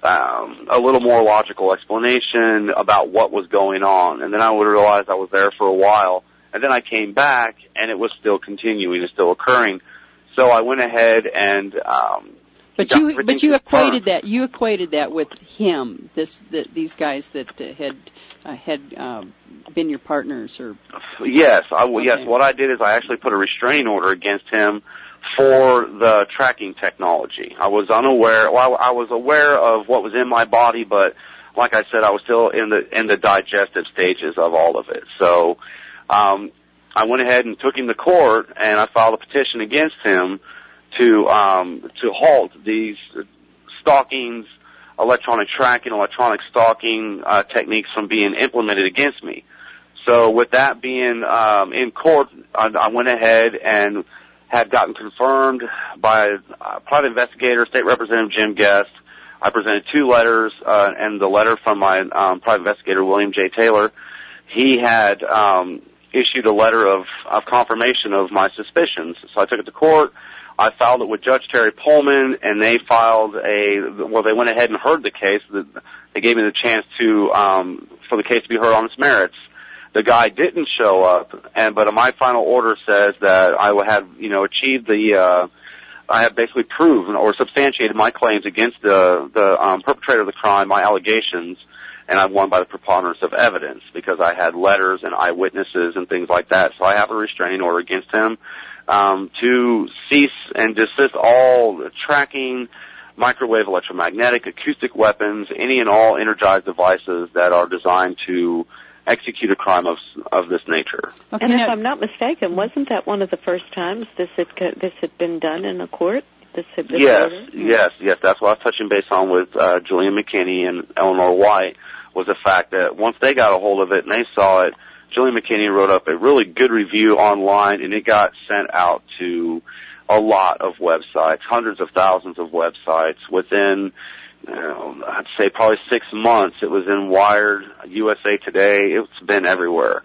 um, a little more logical explanation about what was going on. And then I would realize I was there for a while. And then I came back, and it was still continuing, and still occurring. So I went ahead and um, But you, but you equated that. You equated that with him. This, the, these guys that uh, had uh, had um, been your partners, or yes, I okay. yes. What I did is I actually put a restraining order against him for the tracking technology. I was unaware. Well, I was aware of what was in my body, but like I said, I was still in the in the digestive stages of all of it. So um, I went ahead and took him to court, and I filed a petition against him to um, to halt these stalkings, electronic tracking, electronic stalking uh, techniques from being implemented against me. So with that being um, in court, I, I went ahead and had gotten confirmed by a private investigator, State Representative Jim Guest. I presented two letters, uh, and the letter from my um, private investigator, William J. Taylor, he had um, issued a letter of, of confirmation of my suspicions. So I took it to court. I filed it with Judge Terry Pullman, and they filed a, well, they went ahead and heard the case. They gave me the chance to, um, for the case to be heard on its merits. The guy didn't show up, and, but my final order says that I had, you know, achieved the, uh, I have basically proven or substantiated my claims against the, the, um, perpetrator of the crime, my allegations, and I've won by the preponderance of evidence because I had letters and eyewitnesses and things like that. So I have a restraining order against him. Um, to cease and desist all tracking, microwave, electromagnetic, acoustic weapons, any and all energized devices that are designed to execute a crime of of this nature. Okay. And if I'm not mistaken, wasn't that one of the first times this had this had been done in a court? This had been yes, ordered? yes, yes. That's what I was touching base on with uh, Julian McKinney and Eleanor White, was the fact that once they got a hold of it and they saw it, Julian McKinney wrote up a really good review online, and it got sent out to a lot of websites, hundreds of thousands of websites. Within, you know, I'd say probably six months, it was in Wired, U S A Today. It's been everywhere.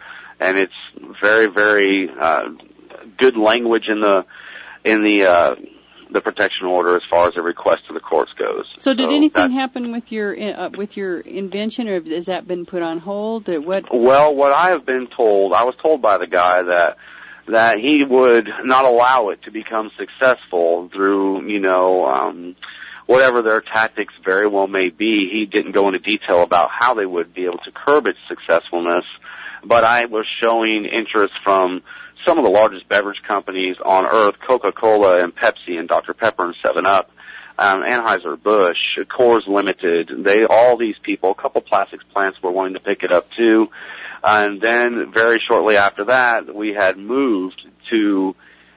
and it's very, very uh, good language in the in the uh, the protection order as far as a request to the courts goes. So, did so anything happen with your uh, with your invention, or has that been put on hold? Or what? Well, what I have been told, I was told by the guy that that he would not allow it to become successful through, you know, um, whatever their tactics very well may be. He didn't go into detail about how they would be able to curb its successfulness, but I was showing interest from some of the largest beverage companies on earth, Coca-Cola and Pepsi and Doctor Pepper and seven up, um, Anheuser-Busch, Coors Limited. They, all these people, a couple plastics plants were wanting to pick it up too. And then very shortly after that, we had moved to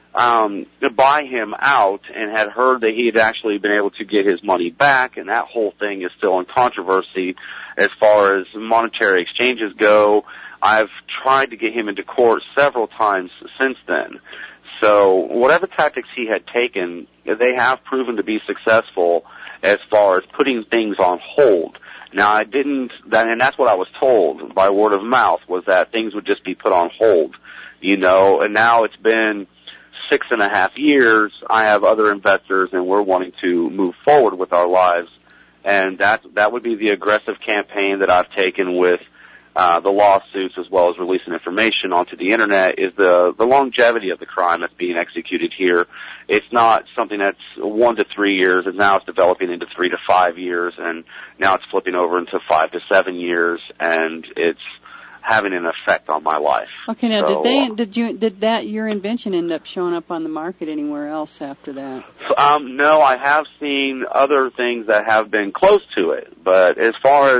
um, to buy him out and had heard that he had actually been able to get his money back, and that whole thing is still in controversy as far as monetary exchanges go. I've tried to get him into court several times since then. So whatever tactics he had taken, they have proven to be successful as far as putting things on hold. Now, I didn't, that, and that's what I was told by word of mouth, was that things would just be put on hold, you know, and now it's been six and a half years. I have other investors, and we're wanting to move forward with our lives, and that, that would be the aggressive campaign that I've taken with Uh, the lawsuits as well as releasing information onto the internet, is the, the longevity of the crime that's being executed here. It's not something that's one to three years, and now it's developing into three to five years, and now it's flipping over into five to seven years, and it's having an effect on my life. Okay, now so, did they, did you, did that, your invention end up showing up on the market anywhere else after that? Um, no, I have seen other things that have been close to it, but as far as,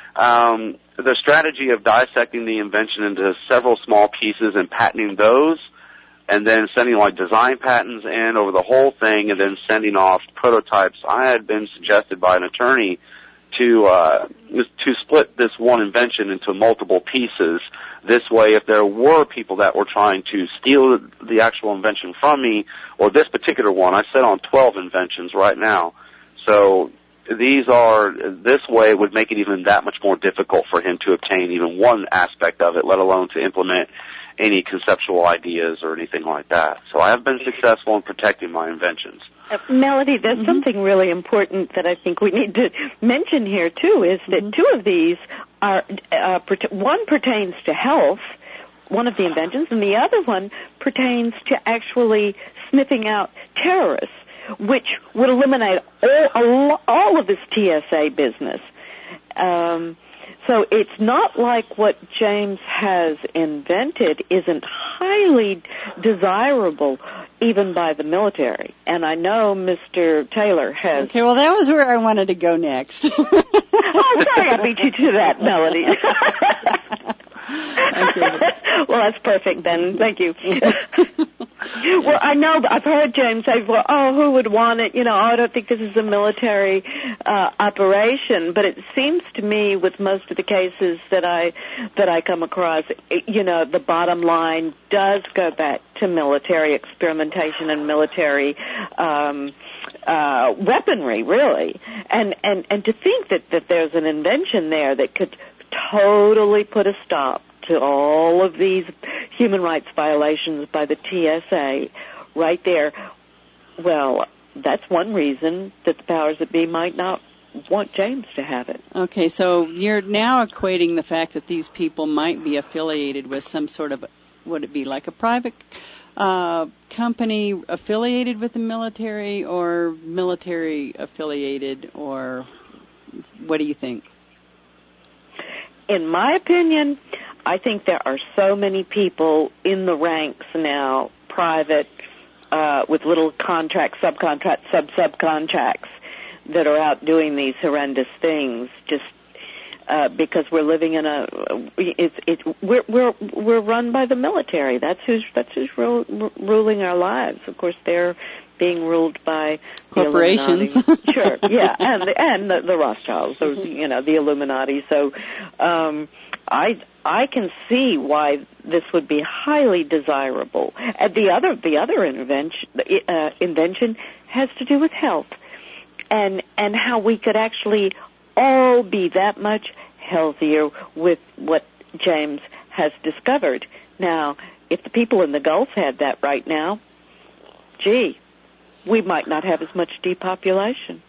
um, the strategy of dissecting the invention into several small pieces and patenting those, and then sending like design patents in over the whole thing, and then sending off prototypes, I had been suggested by an attorney to uh, to split this one invention into multiple pieces. This way, if there were people that were trying to steal the actual invention from me, or this particular one, I sit on twelve inventions right now, so these are, this way would make it even that much more difficult for him to obtain even one aspect of it, let alone to implement any conceptual ideas or anything like that. So I have been successful in protecting my inventions. Uh, Melody, there's mm-hmm. something really important that I think we need to mention here, too, is that mm-hmm. two of these are, uh, one pertains to health, one of the inventions, and the other one pertains to actually sniffing out terrorists, which would eliminate all, all of this T S A business. Um, so it's not like what James has invented isn't highly desirable even by the military. And I know Mister Taylor has... Okay, well, that was where I wanted to go next. Oh, sorry I beat you to that, Melody. Well, that's perfect then. Thank you. Well, I know, I've heard James say, well, oh, who would want it? You know, oh, I don't think this is a military uh, operation. But it seems to me with most of the cases that I that I come across, you know, the bottom line does go back to military experimentation and military um, uh, weaponry, really. And, and, and to think that, that there's an invention there that could totally put a stop to all of these human rights violations by the T S A right there, well, that's one reason that the powers that be might not want James to have it. Okay, so you're now equating the fact that these people might be affiliated with some sort of, would it be like a private uh, company affiliated with the military, or military affiliated, or what do you think? In my opinion, I think there are so many people in the ranks now, private, uh, with little contract, subcontract, sub-subcontracts, that are out doing these horrendous things, just uh, because we're living in a, it's, it's, we're, we're, we're run by the military. That's who's, that's who's ru- ruling our lives. Of course, they're being ruled by corporations. Sure, yeah, and the, and the, the Rothschilds, those, you know, the Illuminati. So, um, I I can see why this would be highly desirable. And the other the other invention uh, invention has to do with health, and and how we could actually all be that much healthier with what James has discovered. Now, if the people in the Gulf had that right now, gee, we might not have as much depopulation.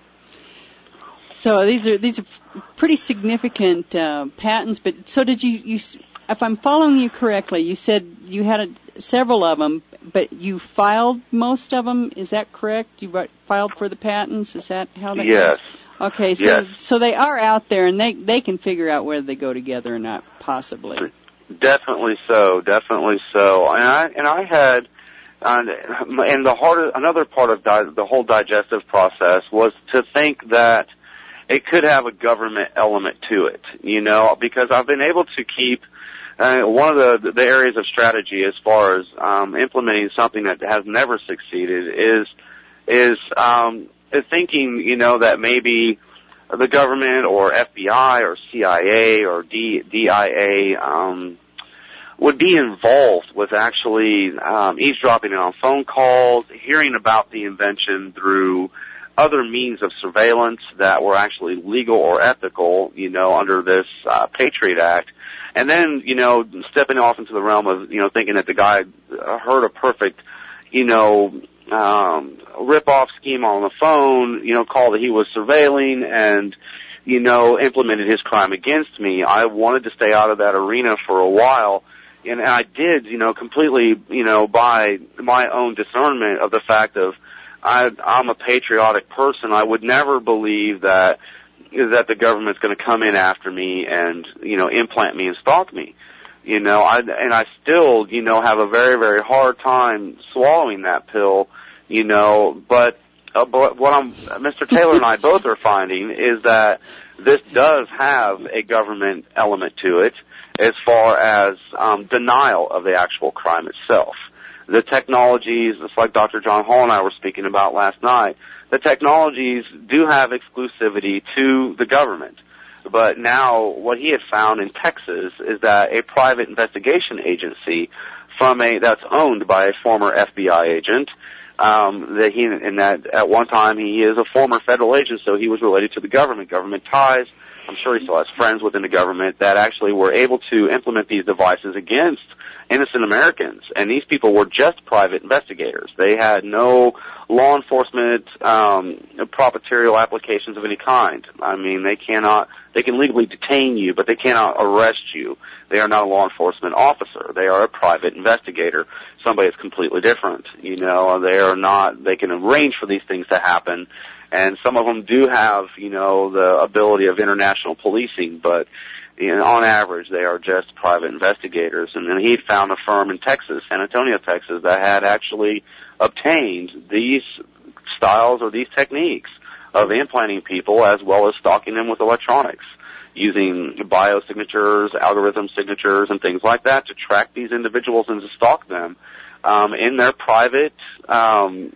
So these are these are pretty significant uh, patents. But so did you, you? If I'm following you correctly, you said you had a, several of them, but you filed most of them. Is that correct? You wrote, filed for the patents. Is that how that? Yes. Goes? Okay. So yes. so they are out there, and they they can figure out whether they go together or not, possibly. Definitely so. Definitely so. And I and I had. Uh, and the hard, another part of di- the whole digestive process was to think that it could have a government element to it, you know, because I've been able to keep uh, one of the, the areas of strategy as far as um, implementing something that has never succeeded is is um, thinking, you know, that maybe the government or F B I or C I A or D, DIA um, would be involved with actually um, eavesdropping on phone calls, hearing about the invention through other means of surveillance that were actually legal or ethical, you know, under this uh, Patriot Act. And then, you know, stepping off into the realm of, you know, thinking that the guy heard a perfect, you know, um, rip-off scheme on the phone, you know, call that he was surveilling and, you know, implemented his crime against me. I wanted to stay out of that arena for a while. And I did, you know, completely, you know, by my own discernment of the fact of I, I'm a patriotic person. I would never believe that that the government's going to come in after me and, you know, implant me and stalk me. You know, I, and I still, you know, have a very, very hard time swallowing that pill, you know, but, uh, but what I'm, Mister Taylor and I both are finding is that this does have a government element to it, as far as um, denial of the actual crime itself. The technologies, it's like Doctor John Hall and I were speaking about last night, the technologies do have exclusivity to the government. But now what he had found in Texas is that a private investigation agency from a that's owned by a former F B I agent, um, that he and that at one time he is a former federal agent, so he was related to the government, government ties. I'm sure he still has friends within the government that actually were able to implement these devices against innocent Americans. And these people were just private investigators. They had no law enforcement, um, proprietarial applications of any kind. I mean, they cannot, they can legally detain you, but they cannot arrest you. They are not a law enforcement officer. They are a private investigator. Somebody that's completely different. You know, they are not, they can arrange for these things to happen. And some of them do have, you know, the ability of international policing, but you know, on average, they are just private investigators. And then he found a firm in Texas, San Antonio, Texas, that had actually obtained these styles or these techniques of implanting people as well as stalking them with electronics, using biosignatures, algorithm signatures, and things like that to track these individuals and to stalk them um, in their private um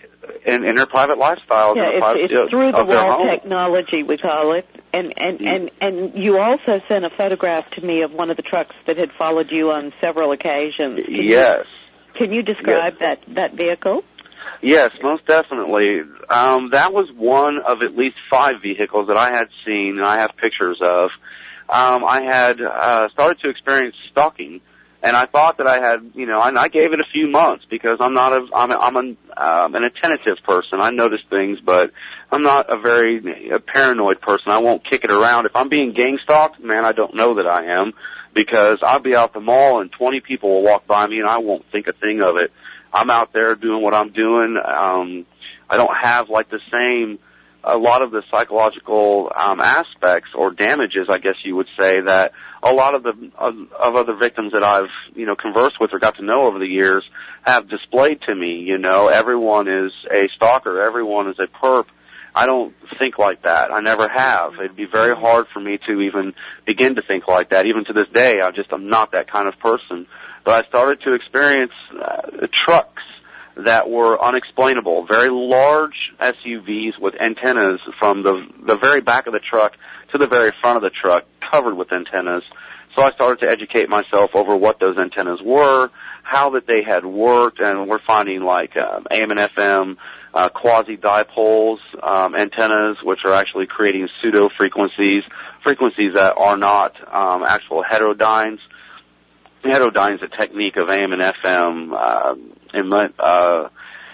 In, in their private lifestyles. Yeah, and it's, private, it's through the wall home. technology, we call it. And and, mm. and and you also sent a photograph to me of one of the trucks that had followed you on several occasions. Can yes. You, can you describe yes. that, that vehicle? Yes, most definitely. Um, that was one of at least five vehicles that I had seen and I have pictures of. Um, I had uh, started to experience stalking. And I thought that I had, you know, and I gave it a few months because I'm not a, I'm, a, I'm an, um, an attentive person. I notice things, but I'm not a very a paranoid person. I won't kick it around. If I'm being gang stalked, man, I don't know that I am because I'll be out the mall and twenty people will walk by me and I won't think a thing of it. I'm out there doing what I'm doing. Um, I don't have like the same, a lot of the psychological um, aspects or damages, I guess you would say, that a lot of the of, of other victims that I've, you know, conversed with or got to know over the years have displayed to me. You know, everyone is a stalker. Everyone is a perp. I don't think like that. I never have. It'd be very hard for me to even begin to think like that. Even to this day, I just am not that kind of person. But I started to experience uh, trucks that were unexplainable, very large S U Vs with antennas from the the very back of the truck to the very front of the truck, covered with antennas. So I started to educate myself over what those antennas were, how that they had worked, and we're finding like um, A M and F M, uh, quasi-dipoles um, antennas, which are actually creating pseudo frequencies, frequencies that are not um, actual heterodynes. heterodyne is a technique of A M and F M uh, and uh,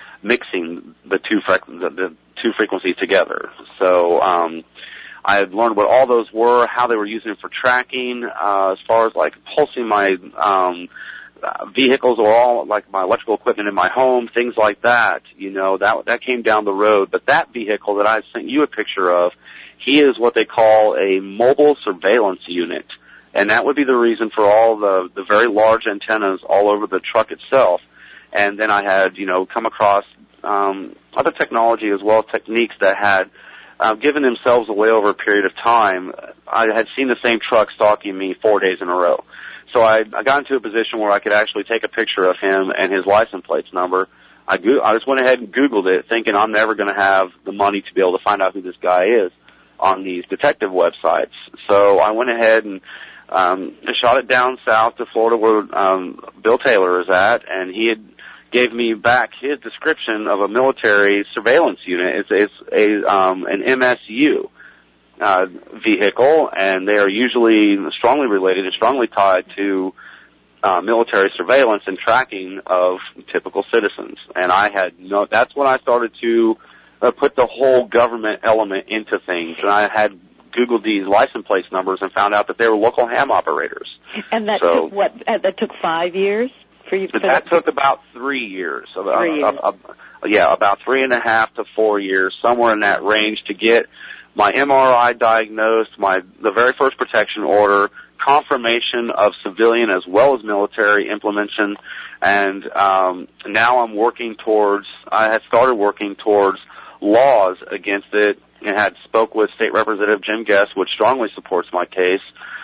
mixing the two frec- the, the two frequencies together. So um, I had learned what all those were, how they were using it for tracking, uh, as far as like pulsing my um, uh, vehicles or all like my electrical equipment in my home, things like that. You know, that that came down the road. But that vehicle that I sent you a picture of, he is what they call a mobile surveillance unit. And that would be the reason for all the, the very large antennas all over the truck itself. And then I had, you know, come across um, other technology as well as techniques that had uh, given themselves away over a period of time. I had seen the same truck stalking me four days in a row. So I, I got into a position where I could actually take a picture of him and his license plates number. I, go- I just went ahead and Googled it, thinking I'm never going to have the money to be able to find out who this guy is on these detective websites. So I went ahead and um, shot it down south to Florida where um, Bill Taylor is at, and he had gave me back his description of a military surveillance unit. It's, it's a um, an M S U uh, vehicle, and they are usually strongly related and strongly tied to uh, military surveillance and tracking of typical citizens. And I had no. That's when I started to uh, put the whole government element into things, and I had Googled these license plate numbers and found out that they were local ham operators. And that so, took what? Uh, that took five years. For you But that took about three years. Three uh, years. Uh, uh, yeah, about three and a half to four years, somewhere in that range, to get my M R I diagnosed, my the very first protection order, confirmation of civilian as well as military implementation, and um, now I'm working towards. I had started working towards laws against it, and had spoke with State Representative Jim Guest, which strongly supports my case.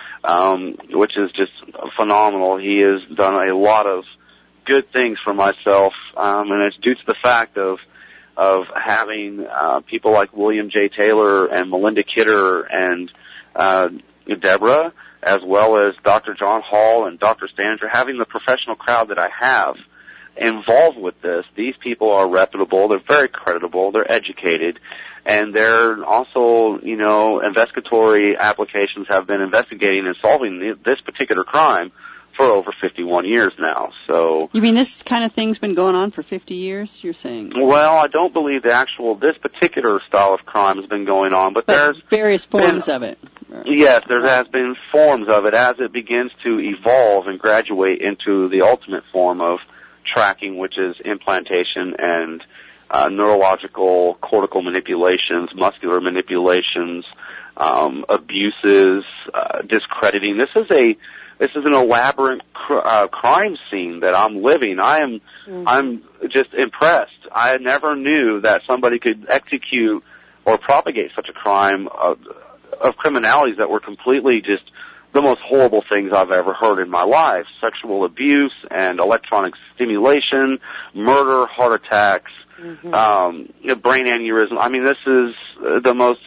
Um, which is just phenomenal. He has done a lot of good things for myself, um, and it's due to the fact of of having uh, people like William J. Taylor and Melinda Kidder and uh, Deborah, as well as Doctor John Hall and Doctor Stanger, having the professional crowd that I have involved with this. These people are reputable. They're very credible. They're educated. And they're also, you know, investigatory applications have been investigating and solving the, this particular crime for over fifty-one years now. So you mean this kind of thing's been going on for fifty years? You're saying? Well, I don't believe the actual this particular style of crime has been going on, but, but there's various forms been, of it. Yes, there has been forms of it as it begins to evolve and graduate into the ultimate form of tracking, which is implantation and Uh, neurological, cortical manipulations, muscular manipulations, um, abuses, uh, discrediting. This is a this is an elaborate cr- uh, crime scene that I'm living. I am mm-hmm. I'm just impressed. I never knew that somebody could execute or propagate such a crime of, of criminalities that were completely just the most horrible things I've ever heard in my life: sexual abuse and electronic stimulation, murder, heart attacks. Mm-hmm. Um, brain aneurysm. I mean, this is the most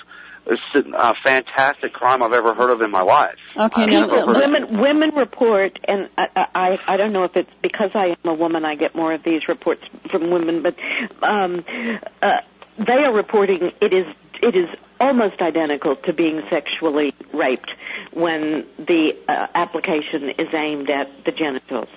uh, fantastic crime I've ever heard of in my life. Okay, now women of- women report, and I, I I don't know if it's because I am a woman I get more of these reports from women, but um, uh, they are reporting it is it is almost identical to being sexually raped when the uh, application is aimed at the genitals.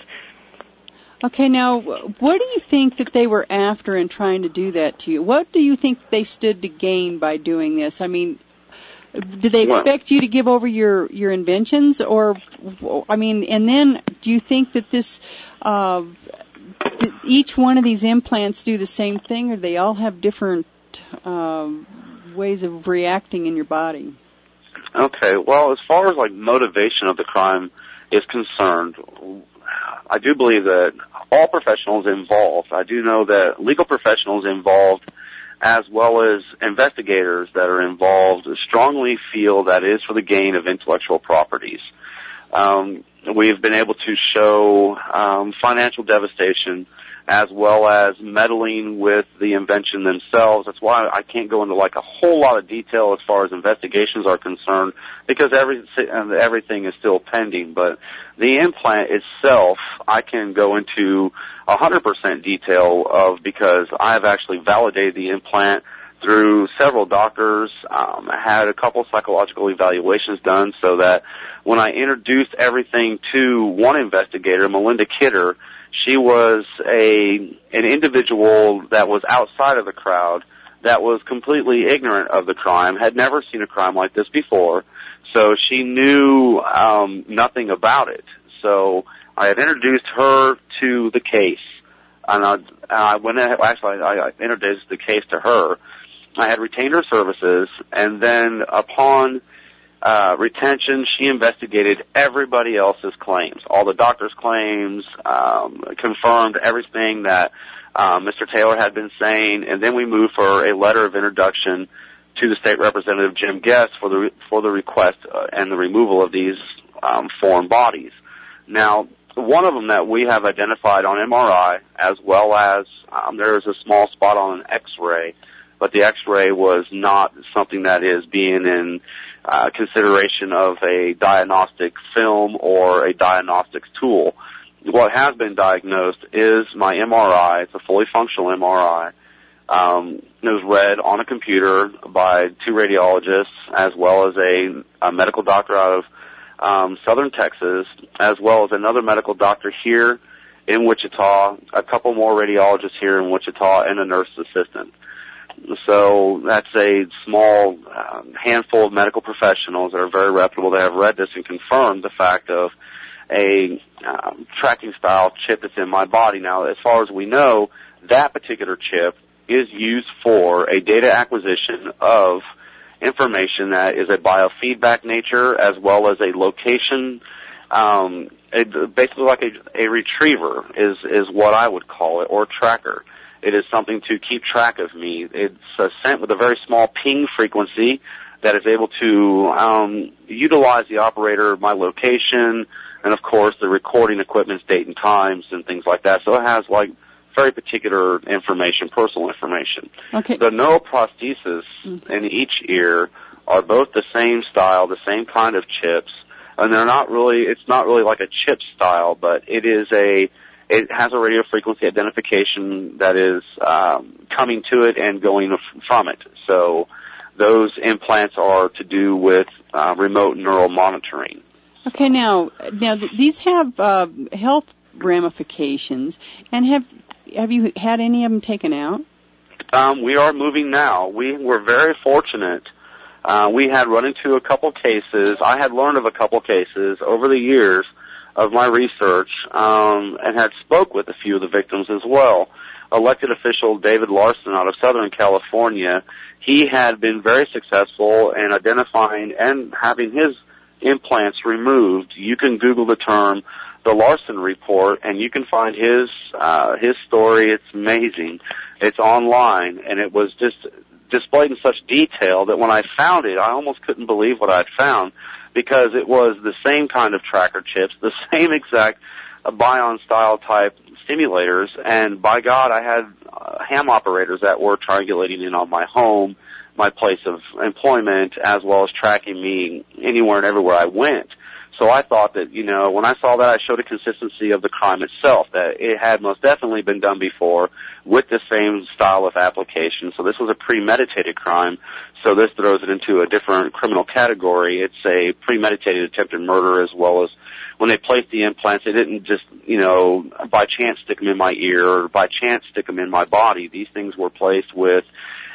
Okay, now, what do you think that they were after in trying to do that to you? What do you think they stood to gain by doing this? I mean, did they expect you to give over your, your inventions? Or, I mean, and then do you think that this, uh, th- each one of these implants do the same thing, or they all have different uh, ways of reacting in your body? Okay, well, as far as, like, motivation of the crime is concerned, I do believe that all professionals involved, I do know that legal professionals involved as well as investigators that are involved strongly feel that it is for the gain of intellectual properties. Um, we've been able to show um, financial devastation as well as meddling with the invention themselves. That's why I can't go into like a whole lot of detail as far as investigations are concerned, because every, everything is still pending. But the implant itself, I can go into one hundred percent detail of, because I've actually validated the implant through several doctors. Um, I had a couple psychological evaluations done so that when I introduced everything to one investigator, Melinda Kidder, she was a an individual that was outside of the crowd, that was completely ignorant of the crime, had never seen a crime like this before, so she knew um, nothing about it. So I had introduced her to the case, and I, and I went ahead, actually I, I introduced the case to her. I had retained her services, and then upon uh, retention, she investigated everybody else's claims, all the doctor's claims, um, confirmed everything that uh, Mister Taylor had been saying, and then we moved for a letter of introduction to the State Representative Jim Guest for the for the request uh, and the removal of these um, foreign bodies. Now, one of them that we have identified on M R I, as well as um, there is a small spot on an X-ray, but the X-ray was not something that is being in uh, consideration of a diagnostic film or a diagnostics tool. What has been diagnosed is my M R I. It's a fully functional M R I. Um, it was read on a computer by two radiologists, as well as a, a medical doctor out of um, southern Texas, as well as another medical doctor here in Wichita, a couple more radiologists here in Wichita, and a nurse assistant. So that's a small um, handful of medical professionals that are very reputable that have read this and confirmed the fact of a um, tracking style chip that's in my body. Now, as far as we know, that particular chip is used for a data acquisition of information that is a biofeedback nature, as well as a location, um, a, basically like a, a retriever is, is what I would call it, or tracker. It is something to keep track of me. It's uh, sent with a very small ping frequency that is able to um, utilize the operator, my location, and of course the recording equipment's date and times and things like that. So it has like very particular information, personal information. Okay. The neuroprosthesis mm-hmm. in each ear are both the same style, the same kind of chips, and they're not really, it's not really like a chip style, but it is a, it has a radio frequency identification that is um, coming to it and going from it. So those implants are to do with uh, remote neural monitoring. Okay, now, now th- these have uh, health ramifications, and have have you had any of them taken out? Um, we are moving now. We were very fortunate. Uh, we had run into a couple cases. I had learned of a couple cases over the years of my research, um, and had spoke with a few of the victims as well. Elected official David Larson out of Southern California, he had been very successful in identifying and having his implants removed. You can Google the term the Larson Report, and you can find his uh, his story. It's amazing. It's online, and it was just displayed in such detail that when I found it, I almost couldn't believe what I'd found, because it was the same kind of tracker chips, the same exact uh, Bion-style type stimulators, and by God, I had uh, ham operators that were triangulating in on my home, my place of employment, as well as tracking me anywhere and everywhere I went. So I thought that, you know, when I saw that, I showed a consistency of the crime itself, that it had most definitely been done before with the same style of application. So this was a premeditated crime. So this throws it into a different criminal category. It's a premeditated attempted murder, as well as when they placed the implants, they didn't just, you know, by chance stick them in my ear or by chance stick them in my body. These things were placed with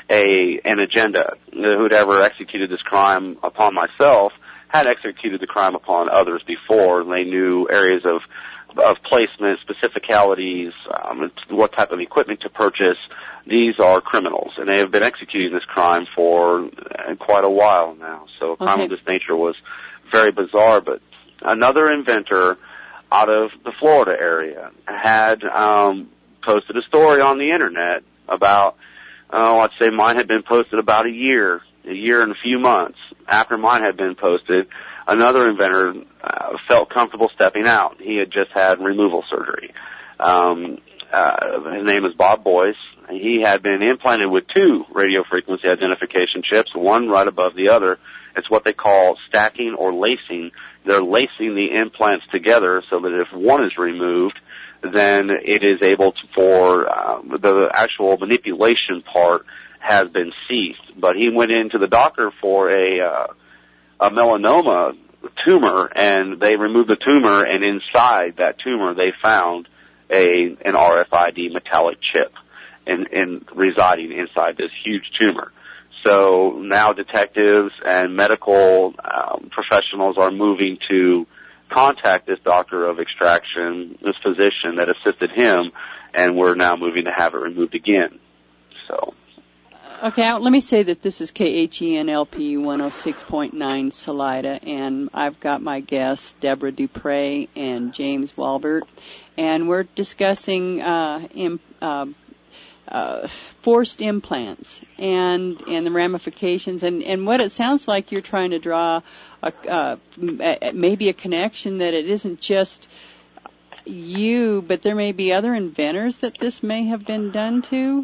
a an agenda. Who'd ever executed this crime upon myself had executed the crime upon others before, and they knew areas of of placement, specificalities, um, what type of equipment to purchase. These are criminals, and they have been executing this crime for quite a while now. So a crime okay. of this nature was very bizarre. But another inventor out of the Florida area had um, posted a story on the internet about, oh, I'd say mine had been posted about a year, a year and a few months after mine had been posted. Another inventor uh, felt comfortable stepping out. He had just had removal surgery. Um, uh, his name is Bob Boyce. He had been implanted with two radio frequency identification chips, one right above the other. It's what they call stacking or lacing. They're lacing the implants together so that if one is removed, then it is able to, for um, the actual manipulation part has been ceased. But he went into the doctor for a, uh, a melanoma tumor, and they removed the tumor, and inside that tumor they found a an R F I D metallic chip in, in residing inside this huge tumor. So now detectives and medical um, professionals are moving to contact this doctor of extraction, this physician that assisted him, and we're now moving to have it removed again. So. Okay, let me say that this is K H E N L P one oh six point nine Salida, and I've got my guests, Deborah Dupre and James Walbert, and we're discussing uh, im- uh, uh, forced implants and and the ramifications, and, and what it sounds like you're trying to draw a, uh, maybe a connection that it isn't just you, but there may be other inventors that this may have been done to.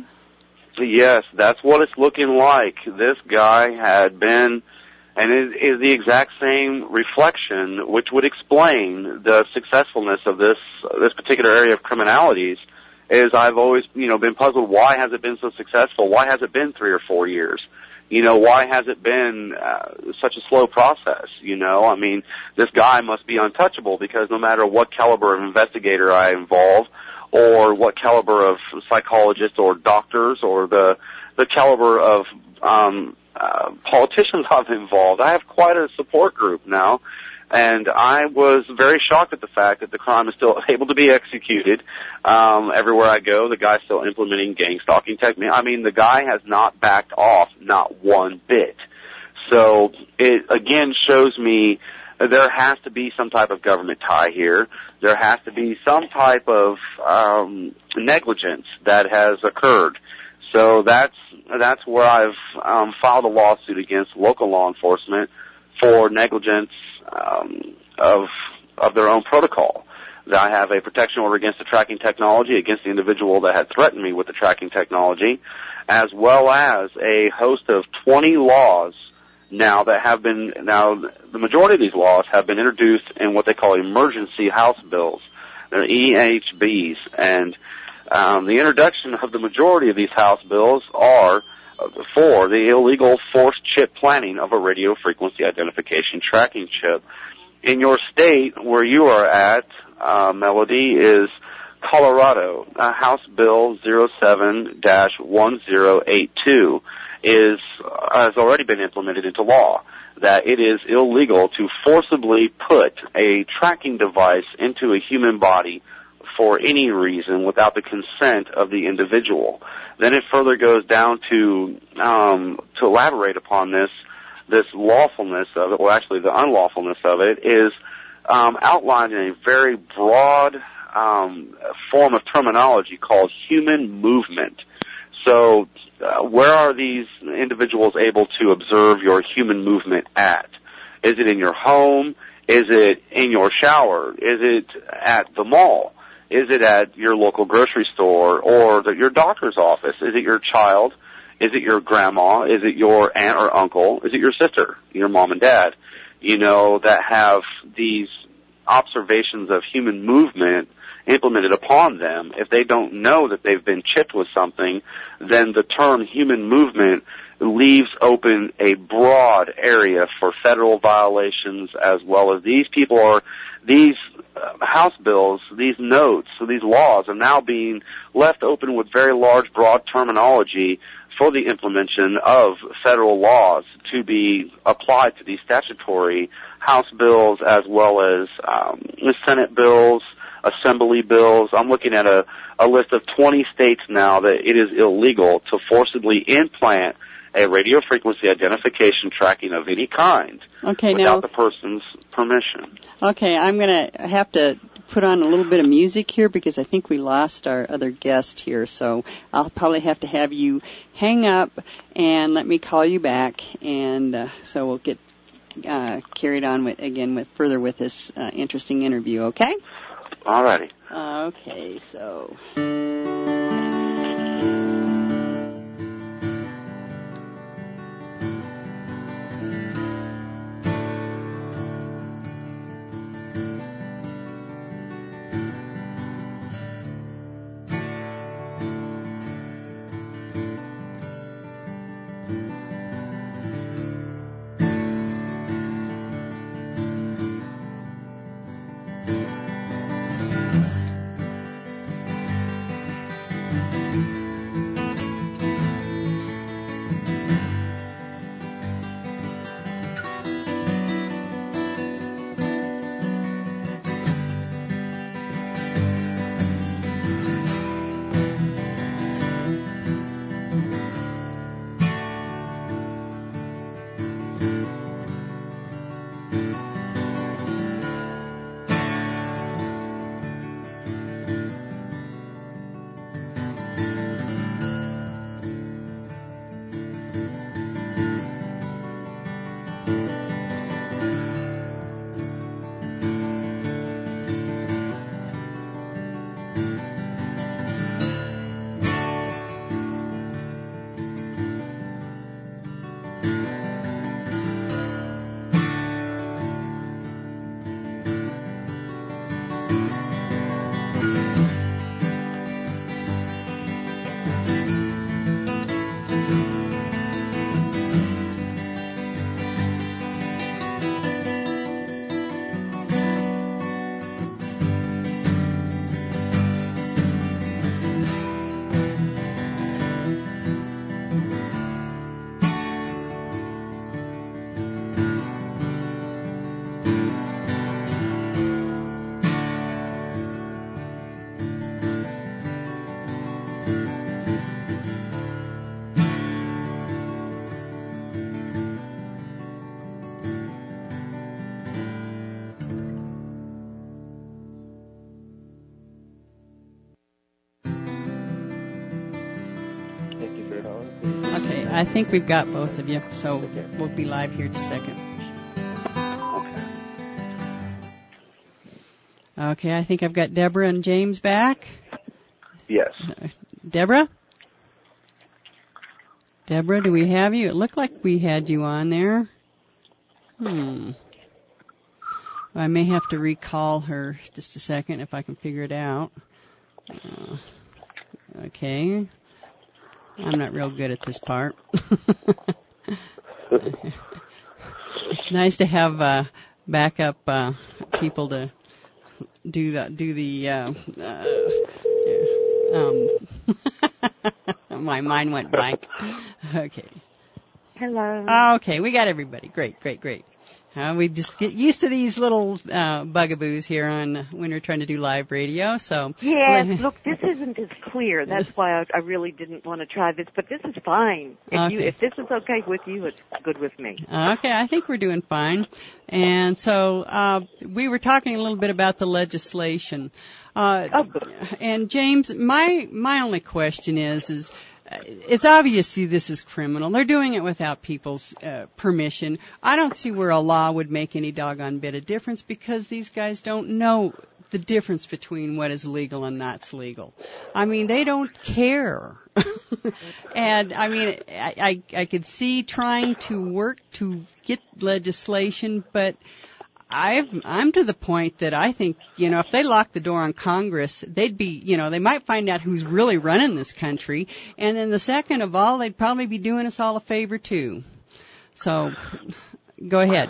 Yes, that's what it's looking like. This guy had been, and it is the exact same reflection, which would explain the successfulness of this this particular area of criminalities. Is I've always, you know, been puzzled. Why has it been so successful? Why has it been three or four years? You know, why has it been uh, such a slow process? You know, I mean, this guy must be untouchable, because no matter what caliber of investigator I involve, or what caliber of psychologists or doctors, or the the caliber of um, uh, politicians I've involved, I have quite a support group now. And I was very shocked at the fact that the crime is still able to be executed. Um, everywhere I go, the guy's still implementing gang stalking technique. I mean, the guy has not backed off, not one bit. So it again shows me there has to be some type of government tie here. There has to be some type of um, negligence that has occurred. So that's that's where I've um, filed a lawsuit against local law enforcement for negligence um, of of their own protocol. I have a protection order against the tracking technology, against the individual that had threatened me with the tracking technology, as well as a host of twenty laws now that have been, now the majority of these laws have been introduced in what they call emergency House bills. They're E H Bs, and um, the introduction of the majority of these House bills are for the illegal forced chip planting of a radio frequency identification tracking chip. In your state where you are at, uh, Melody, is Colorado. Uh, House Bill zero seven dash one zero eight two is uh, has already been implemented into law, that it is illegal to forcibly put a tracking device into a human body for any reason without the consent of the individual. Then it further goes down to um, to elaborate upon this this lawfulness of it, or actually the unlawfulness of it, is um, outlined in a very broad um, form of terminology called human movement. So uh, where are these individuals able to observe your human movement at? Is it in your home? Is it in your shower? Is it at the mall? Is it at your local grocery store or the, your doctor's office? Is it your child? Is it your grandma? Is it your aunt or uncle? Is it your sister, your mom and dad, you know, that have these observations of human movement implemented upon them? If they don't know that they've been chipped with something, then the term human movement leaves open a broad area for federal violations, as well as these people are, these uh, House bills, these notes, so these laws are now being left open with very large, broad terminology for the implementation of federal laws to be applied to these statutory House bills, as well as um, Senate bills, Assembly bills. I'm looking at a, a list of twenty states now that it is illegal to forcibly implant a radio frequency identification tracking of any kind okay, without now, the person's permission. Okay, I'm going to have to put on a little bit of music here because I think we lost our other guest here, so I'll probably have to have you hang up and let me call you back, and uh, so we'll get uh, carried on with, again with further with this uh, interesting interview, okay? All righty. Okay, so... I think we've got both of you, so we'll be live here in a second. Okay. Okay, I think I've got Deborah and James back. Yes. Uh, Deborah? Deborah, do we have you? It looked like we had you on there. Hmm. I may have to recall her just a second if I can figure it out. Uh, okay. I'm not real good at this part. It's nice to have uh, backup uh, people to do the do the. Uh, uh, um, my mind went blank. Okay. Hello. Okay, we got everybody. Great, great, great. Uh, we just get used to these little uh, bugaboos here on when we're trying to do live radio. So yes, look, this isn't as clear. That's why I, I really didn't want to try this, but this is fine. If okay. you, if this is okay with you, it's good with me. Okay, I think we're doing fine. And so uh, we were talking a little bit about the legislation. Uh, oh, good. And James, my my only question is is. It's obviously this is criminal. They're doing it without people's uh, permission. I don't see where a law would make any doggone bit of difference because these guys don't know the difference between what is legal and not's legal. I mean, they don't care. And, I mean, I, I, I could see trying to work to get legislation, but I've, I'm to the point that I think, you know, if they lock the door on Congress, they'd be, you know, they might find out who's really running this country. And then the second of all, they'd probably be doing us all a favor too. So, go ahead.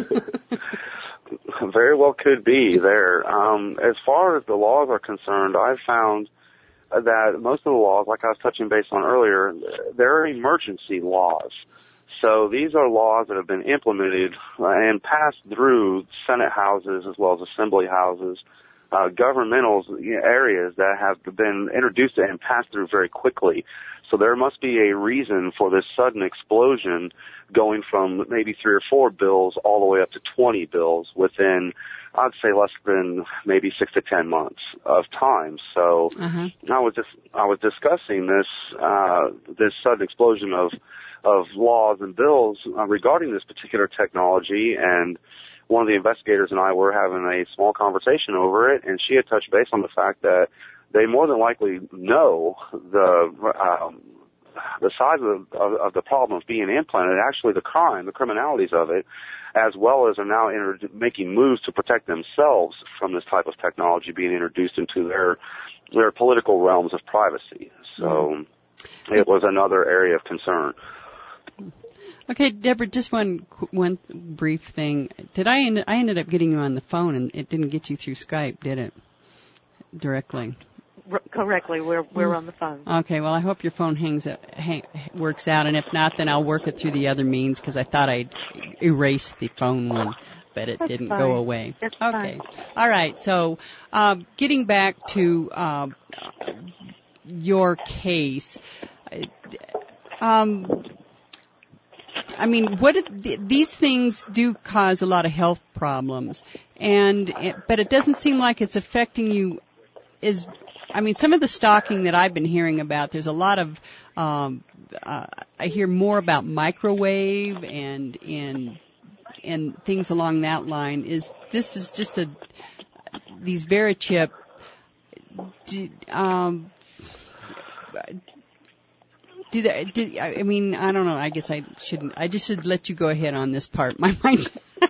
Very well could be there. Um, as far as the laws are concerned, I've found that most of the laws, like I was touching base on earlier, they're emergency laws. So these are laws that have been implemented and passed through Senate houses as well as assembly houses, uh, governmental areas that have been introduced and passed through very quickly. So there must be a reason for this sudden explosion going from maybe three or four bills all the way up to twenty bills within, I'd say, less than maybe six to ten months of time. So uh-huh. I was just, I was discussing this, uh, this sudden explosion of of laws and bills uh, regarding this particular technology, and one of the investigators and I were having a small conversation over it, and she had touched base on the fact that they more than likely know the um, the size of, of, of the problem of being implanted, actually the crime, the criminalities of it, as well as are now inter- making moves to protect themselves from this type of technology being introduced into their their political realms of privacy. So mm-hmm. It was another area of concern. Okay, Deborah, just one one brief thing. Did I end, I ended up getting you on the phone, and it didn't get you through Skype, did it? Directly. R- correctly, we're we're on the phone. Okay, well, I hope your phone hangs up, hang, works out, and if not, then I'll work it through the other means because I thought I'd erase the phone one, but it That's didn't fine. go away. That's okay, fine. All right. So, uh, getting back to uh, your case. Um, I mean, what did, these things do cause a lot of health problems, and but it doesn't seem like it's affecting you. Is I mean, some of the stalking that I've been hearing about, there's a lot of um, uh, I hear more about microwave and and and things along that line. Is this is just a these Verichip? Do, um, Do they, do, I mean, I don't know. I guess I shouldn't. I just should let you go ahead on this part. My mind.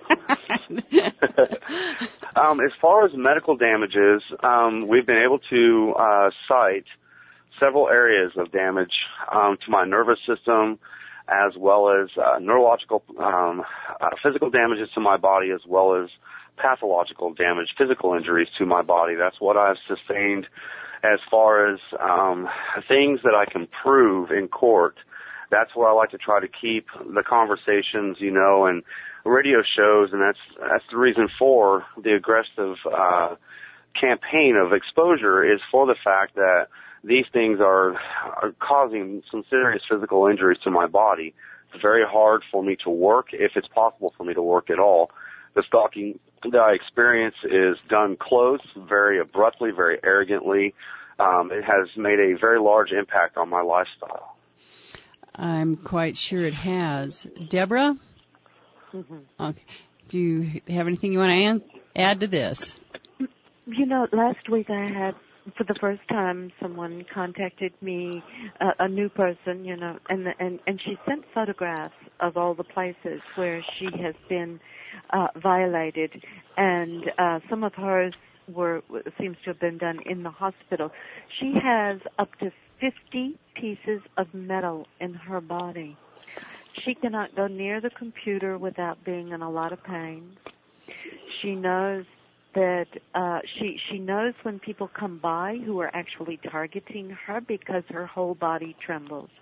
um, as far as medical damages, um, we've been able to uh, cite several areas of damage um, to my nervous system, as well as uh, neurological, um, uh, physical damages to my body, as well as pathological damage, physical injuries to my body. That's what I've sustained. As far as um, things that I can prove in court, that's where I like to try to keep the conversations, you know, and radio shows, and that's that's the reason for the aggressive uh, campaign of exposure is for the fact that these things are, are causing some serious physical injuries to my body. It's very hard for me to work, if it's possible for me to work at all. The stalking that I experience is done close, very abruptly, very arrogantly. Um, it has made a very large impact on my lifestyle. I'm quite sure it has. Deborah? Mm-hmm. Okay. Do you have anything you want to an- add to this? You know, last week I had, for the first time, someone contacted me, uh, a new person, you know, and, and and she sent photographs of all the places where she has been uh, violated, and uh, some of hers were seems to have been done in the hospital. She has up to fifty pieces of metal in her body. She cannot go near the computer without being in a lot of pain. She knows that uh, she she knows when people come by who are actually targeting her because her whole body trembles.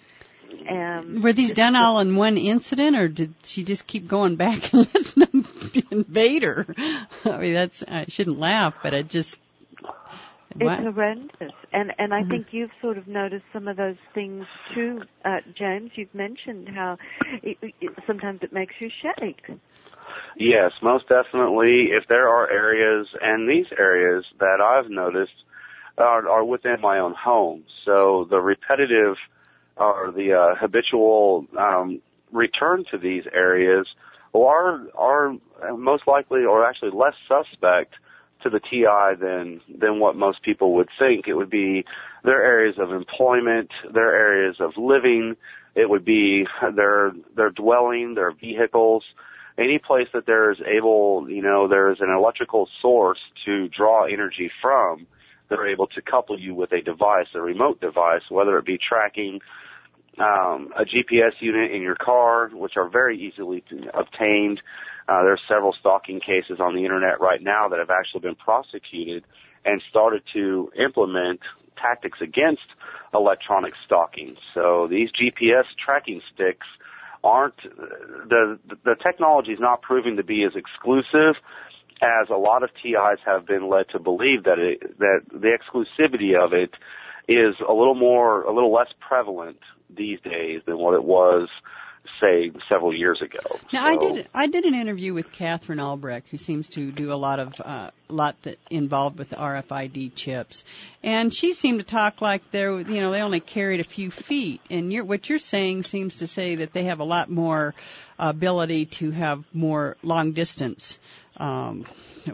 Um, Were these done all in one incident, or did she just keep going back and letting them invade her? I mean, that's I shouldn't laugh, but it just it's what? horrendous. And and I Mm-hmm. think you've sort of noticed some of those things too, uh, James. You've mentioned how it, it, sometimes it makes you shake. Yes, most definitely. If there are areas, and these areas that I've noticed are, are within my own home, so the repetitive or the uh, habitual um, return to these areas are are most likely, or actually less suspect to the T I than than what most people would think. It would be their areas of employment, their areas of living. It would be their their dwelling, their vehicles. Any place that there is able, you know, there is an electrical source to draw energy from, they're able to couple you with a device, a remote device, whether it be tracking um, a G P S unit in your car, which are very easily obtained. Uh, there are several stalking cases on the Internet right now that have actually been prosecuted and started to implement tactics against electronic stalking. So these G P S tracking sticks aren't, the the technology is not proving to be as exclusive as a lot of T Is have been led to believe that it, that the exclusivity of it is a little more, a little less prevalent these days than what it was, say, several years ago. Now, so, I did I did an interview with Catherine Albrecht, who seems to do a lot of uh, lot that involved with R F I D chips, and she seemed to talk like they're you know they only carried a few feet, and you're, what you're saying seems to say that they have a lot more ability to have more long distance. Um,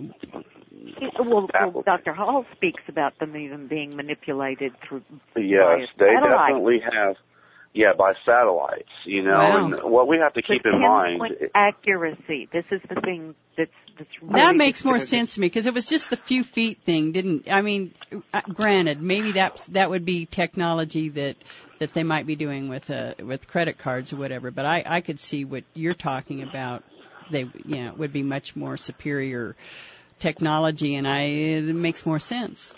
Well, well, Doctor Hall speaks about them even being manipulated through. Yes, they satellite. definitely have. Yeah, by satellites, you know, Wow. and what we have to keep With in mind. pinpoint accuracy. This is the thing that's that's really that makes more disturbing. sense to me, because it was just the few feet thing. Didn't I mean? Uh, granted, maybe that that would be technology that that they might be doing with uh, with credit cards or whatever. But I I could see what you're talking about. They you know would be much more superior technology, and I it makes more sense.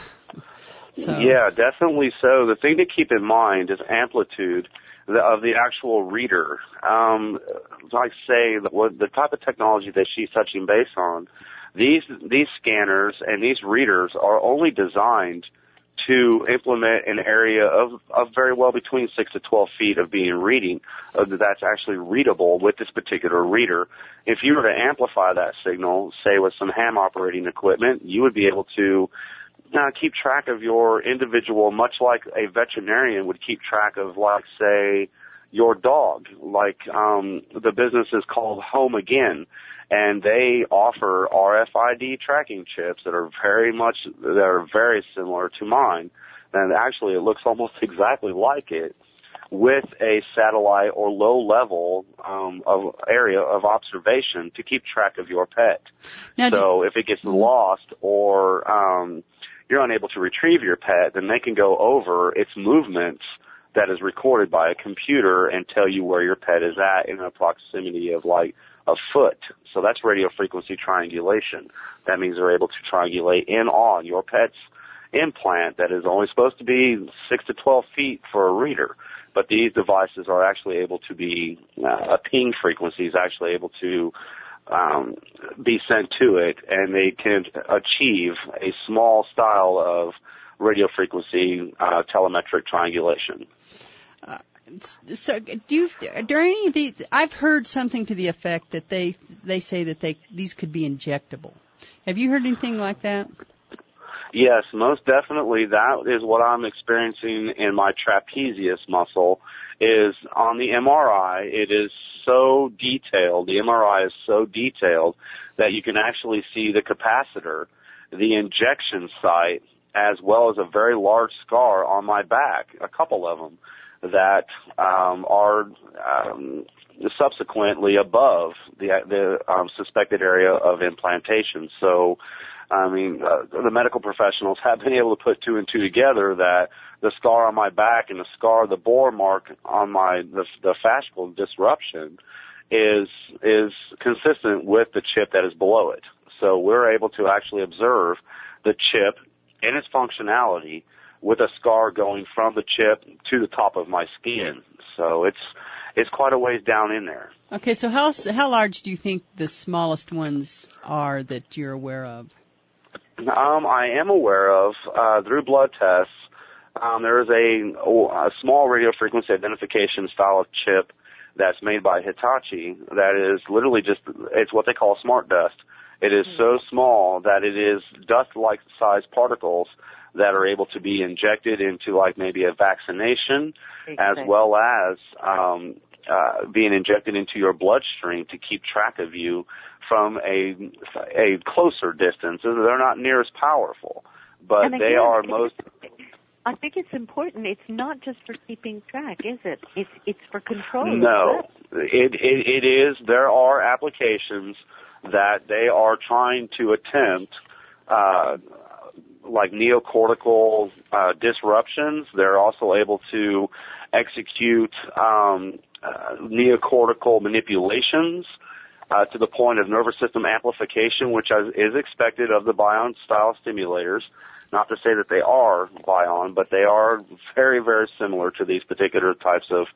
So. Yeah, definitely so. The thing to keep in mind is amplitude of the actual reader. Um, like say, the, what, the type of technology that she's touching base on, these these scanners and these readers are only designed to implement an area of, of very well between six to twelve feet of being reading, uh, that's actually readable with this particular reader. If you were to amplify that signal, say with some ham operating equipment, you would be able to Now, keep track of your individual, much like a veterinarian would keep track of, like, say, your dog. Like, um, the business is called Home Again, and they offer R F I D tracking chips that are very much, that are very similar to mine. And actually, it looks almost exactly like it, with a satellite or low level um, of area of observation to keep track of your pet. Now, so if it gets lost or um, you're unable to retrieve your pet, then they can go over its movements that is recorded by a computer and tell you where your pet is at in a proximity of like a foot. So that's radio frequency triangulation. That means they're able to triangulate in on your pet's implant that is only supposed to be six to twelve feet for a reader. But these devices are actually able to be, uh, a ping frequency is actually able to um, be sent to it, and they can achieve a small style of radio frequency uh, telemetric triangulation. Uh, so, do you? Are there any of these? I've heard something to the effect that they they say that they these could be injectable. Have you heard anything like that? Yes, most definitely. That is what I'm experiencing in my trapezius muscle. Is on the M R I, it is so detailed. The M R I is so detailed that you can actually see the capacitor, the injection site, as well as a very large scar on my back, a couple of them, that um, are um, subsequently above the, the um, suspected area of implantation. So, I mean, uh, the medical professionals have been able to put two and two together that the scar on my back and the scar, the bore mark on my, the, the fascial disruption is, is consistent with the chip that is below it. So we're able to actually observe the chip in its functionality with a scar going from the chip to the top of my skin. So it's, it's quite a ways down in there. Okay, so how, how large do you think the smallest ones are that you're aware of? Um, I am aware of, uh, through blood tests, um, there is a, a small radio frequency identification style of chip that's made by Hitachi that is literally just, it's what they call smart dust. It is so small that it is dust-like sized particles that are able to be injected into like maybe a vaccination, exactly, as well as um, uh, being injected into your bloodstream to keep track of you from a a closer distance. They're not near as powerful, but again, they are most. I think it's important. It's not just for keeping track, is it? It's it's for control. No, it, it it is. There are applications that they are trying to attempt, uh, like neocortical uh, disruptions. They're also able to execute um, uh, neocortical manipulations uh, to the point of nervous system amplification, which is expected of the Bion-style stimulators. Not to say that they are Bion, but they are very, very similar to these particular types of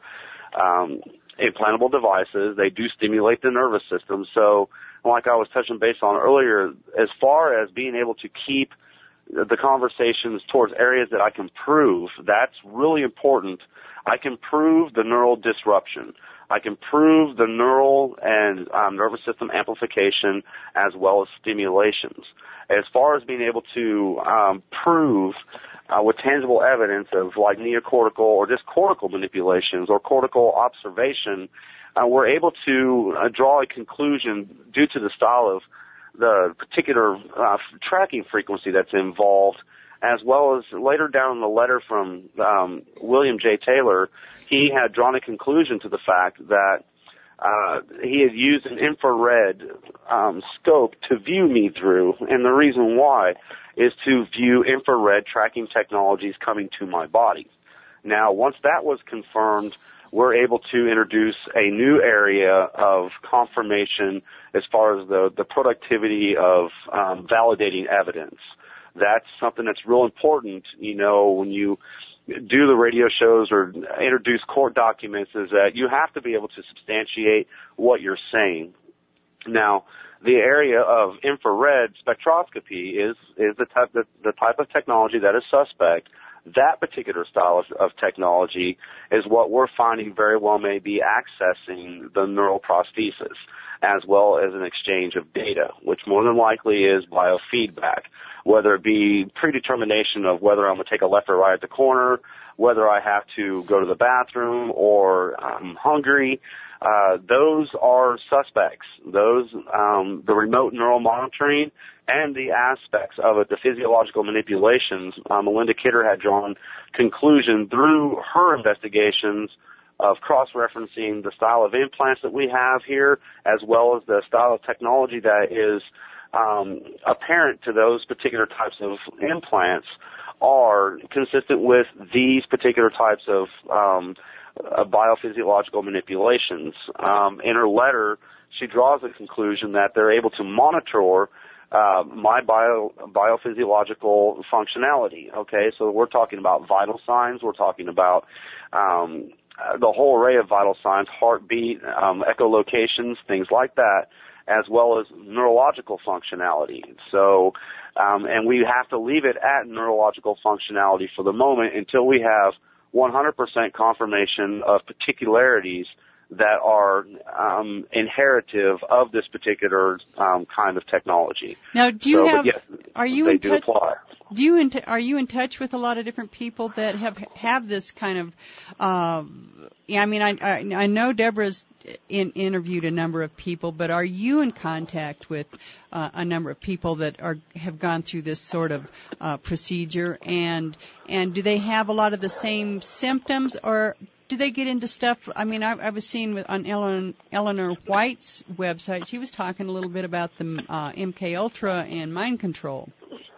um, implantable devices. They do stimulate the nervous system. So, like I was touching base on earlier, as far as being able to keep the conversations towards areas that I can prove, that's really important. I can prove the neural disruption. I can prove the neural and um, nervous system amplification as well as stimulations. As far as being able to um, prove uh, with tangible evidence of like neocortical or just cortical manipulations or cortical observation, uh, we're able to uh, draw a conclusion due to the style of the particular uh, tracking frequency that's involved, as well as later down in the letter from um, William J. Taylor, he had drawn a conclusion to the fact that uh, he had used an infrared um, scope to view me through, and the reason why is to view infrared tracking technologies coming to my body. Now, once that was confirmed, we're able to introduce a new area of confirmation as far as the, the productivity of um, validating evidence. That's something that's real important, you know, when you do the radio shows or introduce court documents, is that you have to be able to substantiate what you're saying. Now, the area of infrared spectroscopy is, is the type, the, the type of technology that is suspect. That particular style of, of technology is what we're finding very well may be accessing the neural prosthesis, as well as an exchange of data, which more than likely is biofeedback, whether it be predetermination of whether I'm going to take a left or right at the corner, whether I have to go to the bathroom or I'm hungry. Uh, those are suspects. Those, um, the remote neural monitoring and the aspects of it, the physiological manipulations, uh, Melinda Kidder had drawn conclusion through her investigations of cross-referencing the style of implants that we have here, as well as the style of technology that is um, apparent to those particular types of implants, are consistent with these particular types of um, uh, biophysiological manipulations. Um, in her letter, she draws a conclusion that they're able to monitor uh, my bio, biophysiological functionality. Okay, so we're talking about vital signs. We're talking about um, the whole array of vital signs, heartbeat, um, echolocations, things like that, as well as neurological functionality. So, um, and we have to leave it at neurological functionality for the moment until we have one hundred percent confirmation of particularities that are um, inheritive of this particular um, kind of technology. Now, do you so, have? Yes, are you they in do touch? apply. Do you in t- are you in touch with a lot of different people that have have this kind of? Uh, yeah, I mean, I, I I know Deborah's in, interviewed a number of people, but are you in contact with uh, a number of people that are have gone through this sort of uh, procedure, and and do they have a lot of the same symptoms, or do they get into stuff? I mean, I, I was seeing with, on Eleanor, Eleanor White's website, she was talking a little bit about the uh, M K Ultra and mind control.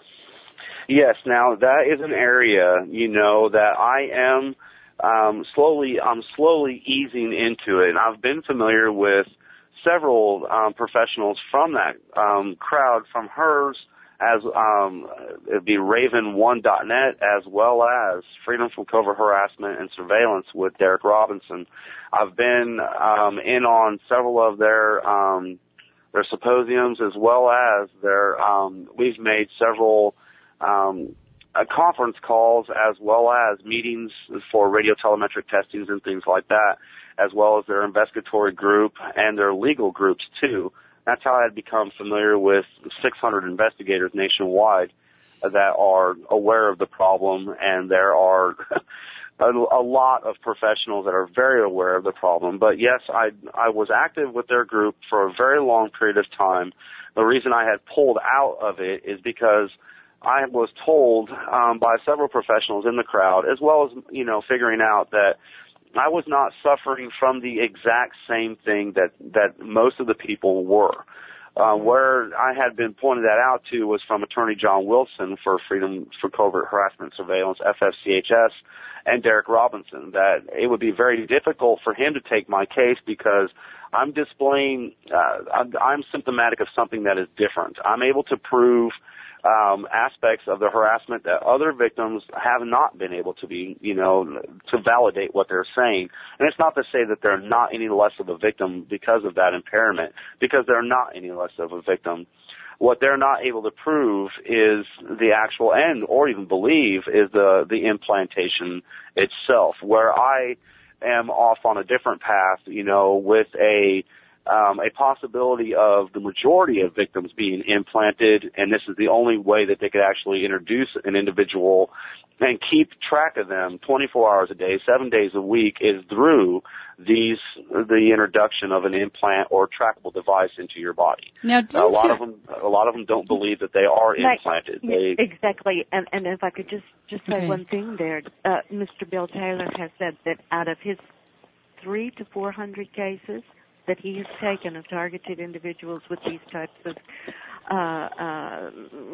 Yes, now that is an area, you know, that I am um, slowly, I'm slowly easing into it. And I've been familiar with several um, professionals from that um, crowd, from hers, as um, it'd be Raven one dot net, as well as Freedom from Covert Harassment and Surveillance with Derek Robinson. I've been um, in on several of their um, their symposiums, as well as their. Um, we've made several. Um, uh, conference calls, as well as meetings for radio telemetric testings and things like that, as well as their investigatory group and their legal groups too. That's how I had become familiar with six hundred investigators nationwide that are aware of the problem, and there are a, a lot of professionals that are very aware of the problem. But yes, I I was active with their group for a very long period of time. The reason I had pulled out of it is because I was told um, by several professionals in the crowd, as well as, you know, figuring out that I was not suffering from the exact same thing that, that most of the people were. Uh, where I had been pointed that out to was from Attorney John Wilson for Freedom for Covert Harassment Surveillance, F F C H S, and Derek Robinson, that it would be very difficult for him to take my case because I'm displaying, uh, I'm, I'm symptomatic of something that is different. I'm able to prove Um, aspects of the harassment that other victims have not been able to be, you know, to validate what they're saying. And it's not to say that they're not any less of a victim because of that impairment, because they're not any less of a victim. What they're not able to prove is the actual end, or even believe, is the, the implantation itself, where I am off on a different path, you know, with a Um, a possibility of the majority of victims being implanted, and this is the only way that they could actually introduce an individual and keep track of them twenty-four hours a day, seven days a week, is through these the introduction of an implant or trackable device into your body. Now, do a you lot feel- of them, a lot of them don't believe that they are implanted. They, exactly, and and if I could just just say Okay. one thing there, uh, Mister Bill Taylor has said that out of his three to four hundred cases that he has taken of targeted individuals with these types of uh, uh,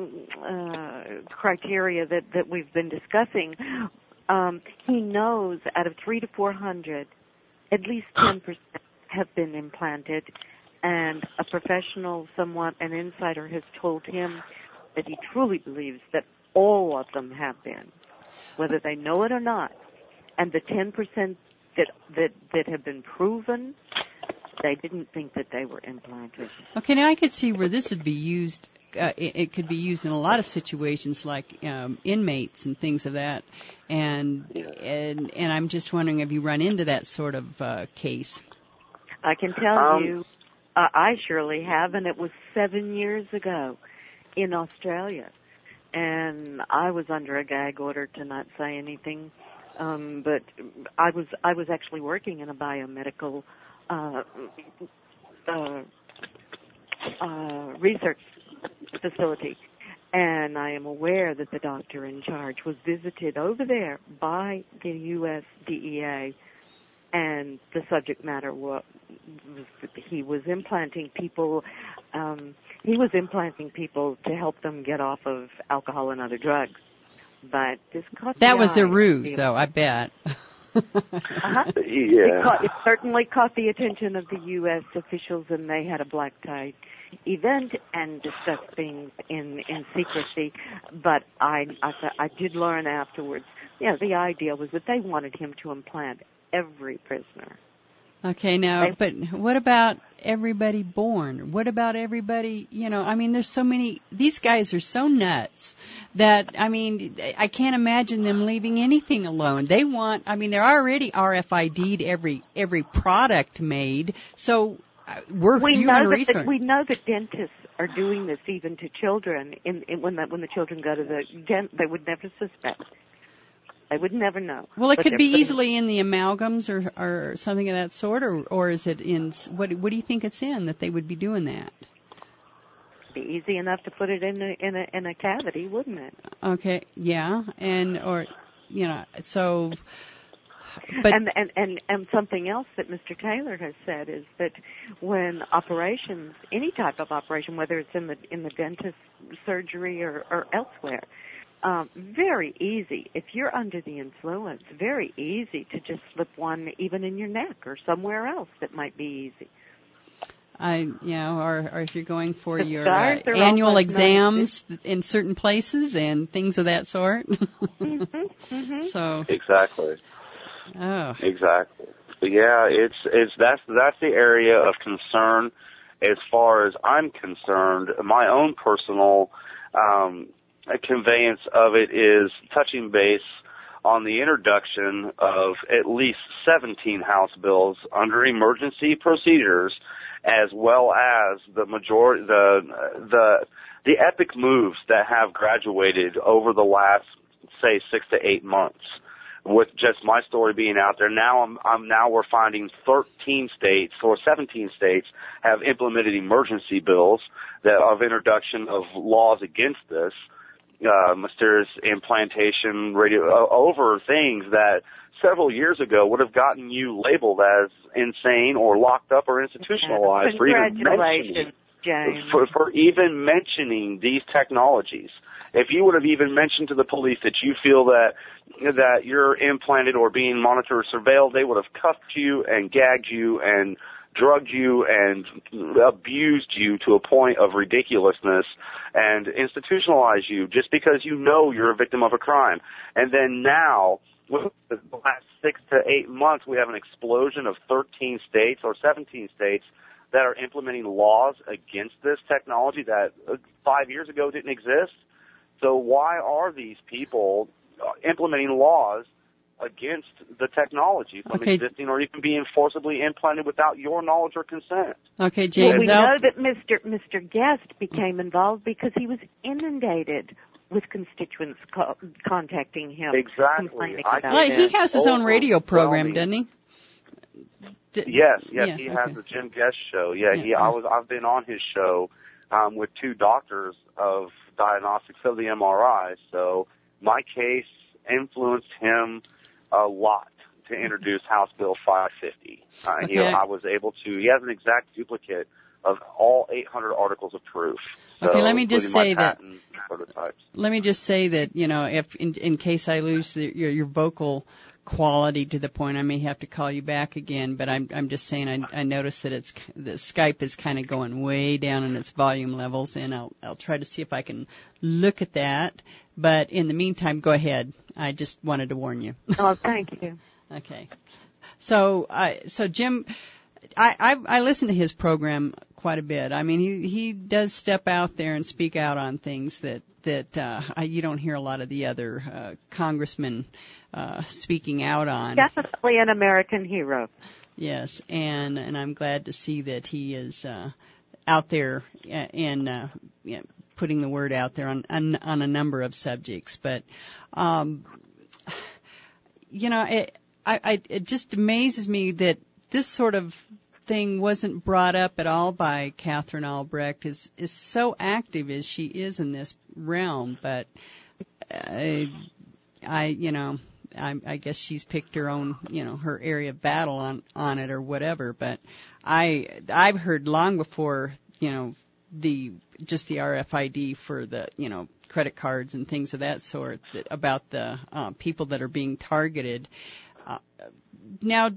uh, criteria that, that we've been discussing, um, he knows out of three to four hundred, at least ten percent have been implanted, and a professional, somewhat an insider, has told him that he truly believes that all of them have been, whether they know it or not. And the ten percent that, that, that have been proven, they didn't think that they were implanted. Okay, now I could see where this would be used. Uh, it, it could be used in a lot of situations, like um, inmates and things of that. And and and I'm just wondering, have you run into that sort of uh, case? I can tell Um, you, uh, I surely have, and it was seven years ago in Australia, and I was under a gag order to not say anything. Um, but I was I was actually working in a biomedical Uh, uh, uh, research facility, and I am aware that the doctor in charge was visited over there by the U S D E A, and the subject matter was, was he was implanting people. Um, he was implanting people to help them get off of alcohol and other drugs. But this caught That the was the eye. ruse, though, I bet. Uh-huh. yeah. It, caught, it certainly caught the attention of the U S officials, and they had a black tie event and discussed things in, in secrecy. But I, I, I did learn afterwards, you know, the idea was that they wanted him to implant every prisoner. Okay, now, but what about everybody born? What about everybody, you know, I mean, there's so many, these guys are so nuts that, I mean, I can't imagine them leaving anything alone. They want, I mean, they're already R F I D'd every, every product made. So we're we human know that resource. the, we know that dentists are doing this even to children. In, in when the, when the children go to the dent, they would never suspect. They would never know. Well, it But could they're be putting- easily in the amalgams or or something of that sort, or or is it in what? What do you think it's in that they would be doing that? Be easy enough to put it in a in a in a cavity, wouldn't it? Okay, yeah, and or you know, so. But and, and and and something else that Mister Taylor has said is that when operations, any type of operation, whether it's in the in the dentist surgery or, or elsewhere, um, very easy. If you're under the influence, very easy to just slip one even in your neck or somewhere else that might be easy. I, you know, or, or if you're going for The your scars uh, are annual almost exams in certain places and things of that sort. mm-hmm, mm-hmm. So. Exactly. Oh. Exactly. But yeah, it's it's that's that's the area of concern as far as I'm concerned. My own personal um, conveyance of it is touching base on the introduction of at least seventeen House bills under emergency procedures, as well as the majority the the the epic moves that have graduated over the last, say, six to eight months. With just my story being out there, now I'm, I'm now we're finding thirteen states or seventeen states have implemented emergency bills that of introduction of laws against this uh, mysterious implantation radio uh, over things that several years ago would have gotten you labeled as insane or locked up or institutionalized for even mentioning James. for, for even mentioning these technologies. If you would have even mentioned to the police that you feel that that you're implanted or being monitored or surveilled, they would have cuffed you and gagged you and drugged you and abused you to a point of ridiculousness and institutionalized you just because you know you're a victim of a crime. And then now, with the last six to eight months, we have an explosion of thirteen states or seventeen states that are implementing laws against this technology that five years ago didn't exist. So why are these people implementing laws against the technology from okay. existing or even being forcibly implanted without your knowledge or consent? Okay, James. Well, we I'll... know that Mister Mister Guest became involved because he was inundated with constituents co- contacting him. Exactly. Complaining I about Well, it. he has his own radio program, doesn't he? D- Yes, yes, yeah, he okay. has the Jim Guest show. Yeah, Yeah, he. yeah. I was. I've been on his show um, with two doctors of diagnostics of the M R I. So my case influenced him a lot to introduce House Bill five fifty. Uh, Okay. he, I was able to. He has an exact duplicate of all eight hundred articles of proof. So, Okay, let me just including say my that- patent prototypes. Let me just say that, you know, if in, in case I lose the, your, your vocal quality to the point I may have to call you back again, but I'm I'm just saying I, I noticed that it's the Skype is kind of going way down in its volume levels, and I'll I'll try to see if I can look at that. But in the meantime, go ahead. I just wanted to warn you. Oh, thank you. Okay. So I so Jim, I, I I listen to his program quite a bit. I mean, he he does step out there and speak out on things that that uh, I, you don't hear a lot of the other uh, congressmen uh, speaking out on. Definitely an American hero. Yes, and and I'm glad to see that he is uh, out there and uh, you know, putting the word out there on on, on a number of subjects. But um, you know, it, I, I it just amazes me that this sort of thing wasn't brought up at all by Catherine Albrecht, is is so active as she is in this realm. But I, I you know, I, I guess she's picked her own, you know, her area of battle on on it or whatever. But I I've heard long before, you know, the just the R F I D for the, you know, credit cards and things of that sort, that, about the uh, people that are being targeted. Uh, now,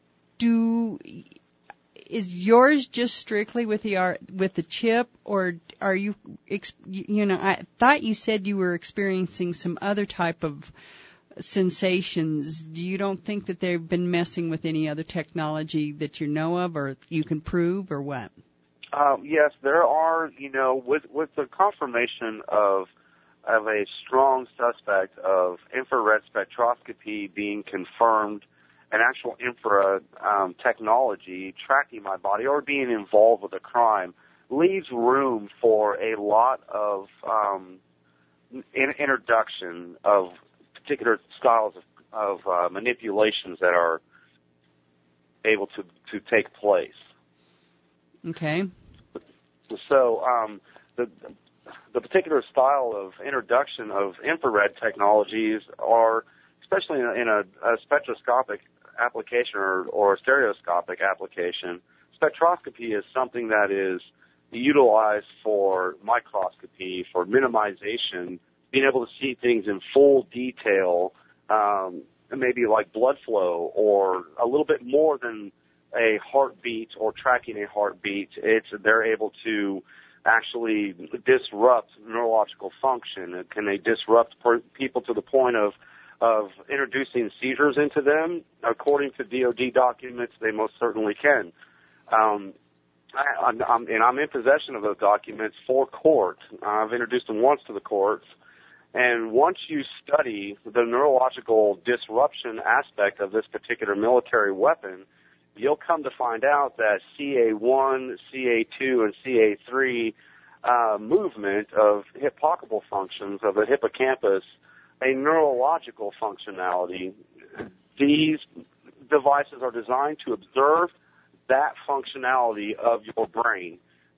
do is yours just strictly with the R, with the chip, or are you, you know, I thought you said you were experiencing some other type of sensations. Do you don't think that they've been messing with any other technology that you know of, or you can prove, or what? Um, yes, there are. You know, with with the confirmation of of a strong suspect of infrared spectroscopy being confirmed an actual infrared um, technology tracking my body or being involved with a crime leaves room for a lot of um, in- introduction of particular styles of, of uh, manipulations that are able to, to take place. Okay. So um, the the particular style of introduction of infrared technologies are, especially in a, in a, a spectroscopic application or, or a stereoscopic application, spectroscopy is something that is utilized for microscopy, for minimization, being able to see things in full detail, um, maybe like blood flow or a little bit more than a heartbeat or tracking a heartbeat. It's they're able to actually disrupt neurological function. Can they disrupt per- people to the point of of introducing seizures into them? According to D O D documents, they most certainly can. Um, I, I'm, I'm, and I'm in possession of those documents for court. I've introduced them once to the courts. And once you study the neurological disruption aspect of this particular military weapon, you'll come to find out that C A one, C A two, and C A three uh, movement of hippocampic functions of the hippocampus, a neurological functionality. These devices are designed to observe that functionality of your brain.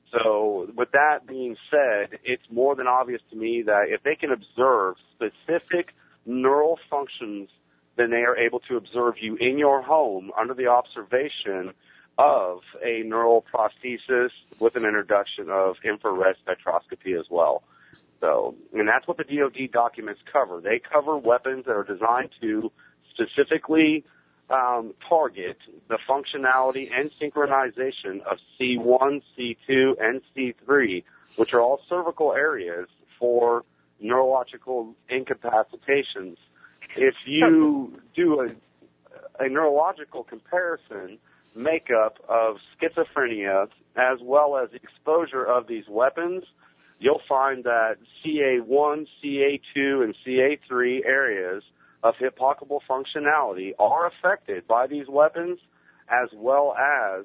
So with that being said, it's more than obvious to me that if they can observe specific neural functions, then they are able to observe you in your home under the observation of a neural prosthesis with an introduction of infrared spectroscopy as well. So, and that's what the D O D documents cover. They cover weapons that are designed to specifically um, target the functionality and synchronization of C one, C two, and C three, which are all cervical areas for neurological incapacitations. If you do a, a neurological comparison, makeup of schizophrenia as well as exposure of these weapons, you'll find that C A one, C A two, and C A three areas of hippocampic functionality are affected by these weapons, as well as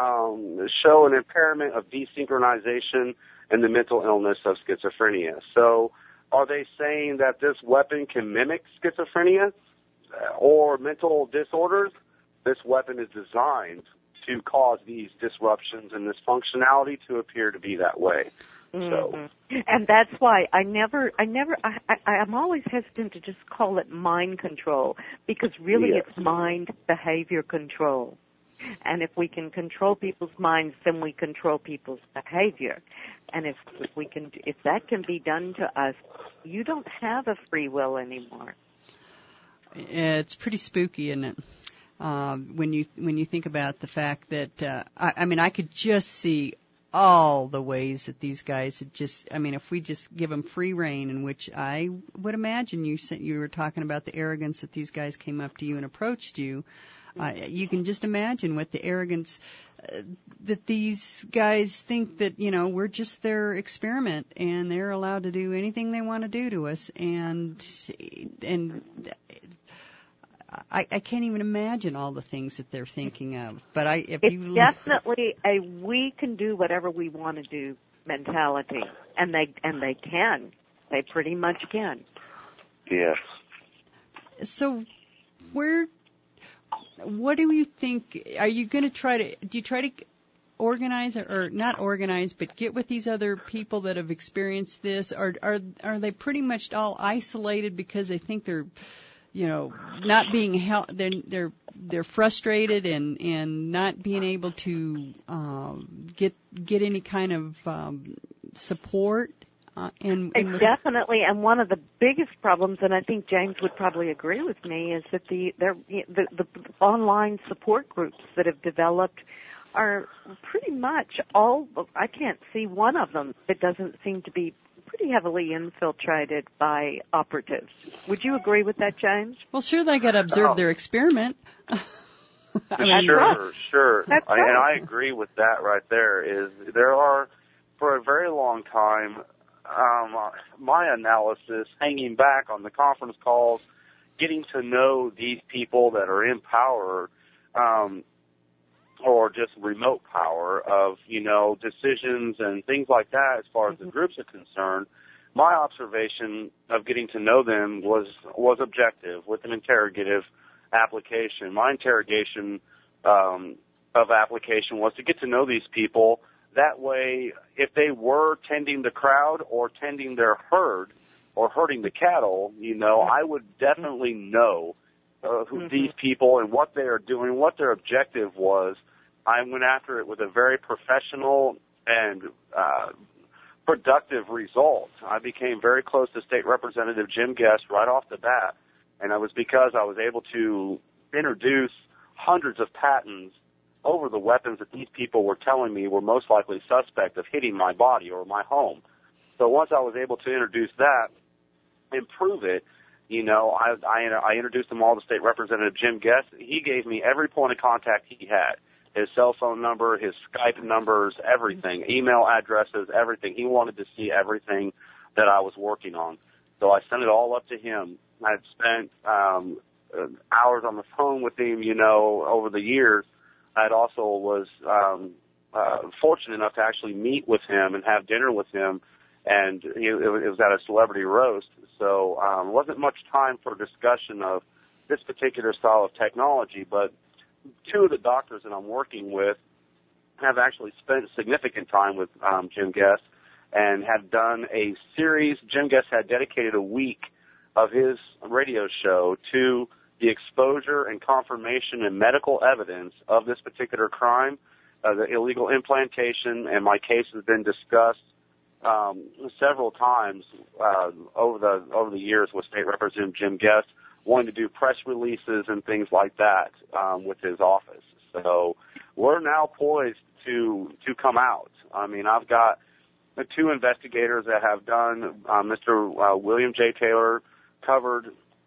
um, show an impairment of desynchronization and the mental illness of schizophrenia. So are they saying that this weapon can mimic schizophrenia or mental disorders? This weapon is designed to cause these disruptions and this functionality to appear to be that way. Mm-hmm. So, and that's why I never, I never, I, I, I'm always hesitant to just call it mind control, because really yes. It's mind behavior control. And if we can control people's minds, then we control people's behavior. And if, if we can, if that can be done to us, you don't have a free will anymore. It's pretty spooky, isn't it? Um, when you when you think about the fact that uh, I, I mean, I could just see all the ways that these guys had just, I mean, if we just give them free rein, in which I would imagine you said you were talking about the arrogance that these guys came up to you and approached you. Uh, you can just imagine what the arrogance uh, that these guys think that, you know, we're just their experiment and they're allowed to do anything they want to do to us. And, and I, I can't even imagine all the things that they're thinking of. But I, if it's you definitely a we can do whatever we want to do mentality, and they and they can, they pretty much can. Yes. So, where, what do you think? Are you going to try to? Do you try to organize or not organize, but get with these other people that have experienced this? Or are are they pretty much all isolated because they think they're, you know, not being held, they're, they're, they're frustrated and, and not being able to, um, get, get any kind of, um, support, uh, and, and definitely. And one of the biggest problems, and I think James would probably agree with me, is that the, the, the, the online support groups that have developed are pretty much all, I can't see one of them that doesn't seem to be pretty heavily infiltrated by operatives. Would you agree with that, James? Well, sure, they got to observe oh. their experiment. I mean, sure, right. sure. That's I, right. And I agree with that right there. Is there are, for a very long time, um, my analysis hanging back on the conference calls, getting to know these people that are in power, um, or just remote power of, you know, decisions and things like that as far as the groups are concerned, my observation of getting to know them was, was objective with an interrogative application. My interrogation, um, of application was to get to know these people. That way, if they were tending the crowd or tending their herd or herding the cattle, you know, I would definitely know uh, who mm-hmm. these people and what they are doing, what their objective was. I went after it with a very professional and uh, productive result. I became very close to State Representative Jim Guest right off the bat, and it was because I was able to introduce hundreds of patents over the weapons that these people were telling me were most likely suspect of hitting my body or my home. So once I was able to introduce that and prove it, you know, I, I, I introduced them all to State Representative Jim Guest. He gave me every point of contact he had, his cell phone number, his Skype numbers, everything, email addresses, everything. He wanted to see everything that I was working on. So I sent it all up to him. I'd spent um, hours on the phone with him, you know, over the years. I also was um, uh, fortunate enough to actually meet with him and have dinner with him, and he, it was at a celebrity roast. So um, it wasn't much time for discussion of this particular style of technology, but two of the doctors that I'm working with have actually spent significant time with um, Jim Guest and had done a series. Jim Guest had dedicated a week of his radio show to the exposure and confirmation and medical evidence of this particular crime, uh, the illegal implantation, and my case has been discussed um, several times uh, over the over the years with State Representative Jim Guest, wanting to do press releases and things like that um, with his office. So we're now poised to to come out. I mean, I've got two investigators that have done. Uh, Mister Uh, William J. Taylor covered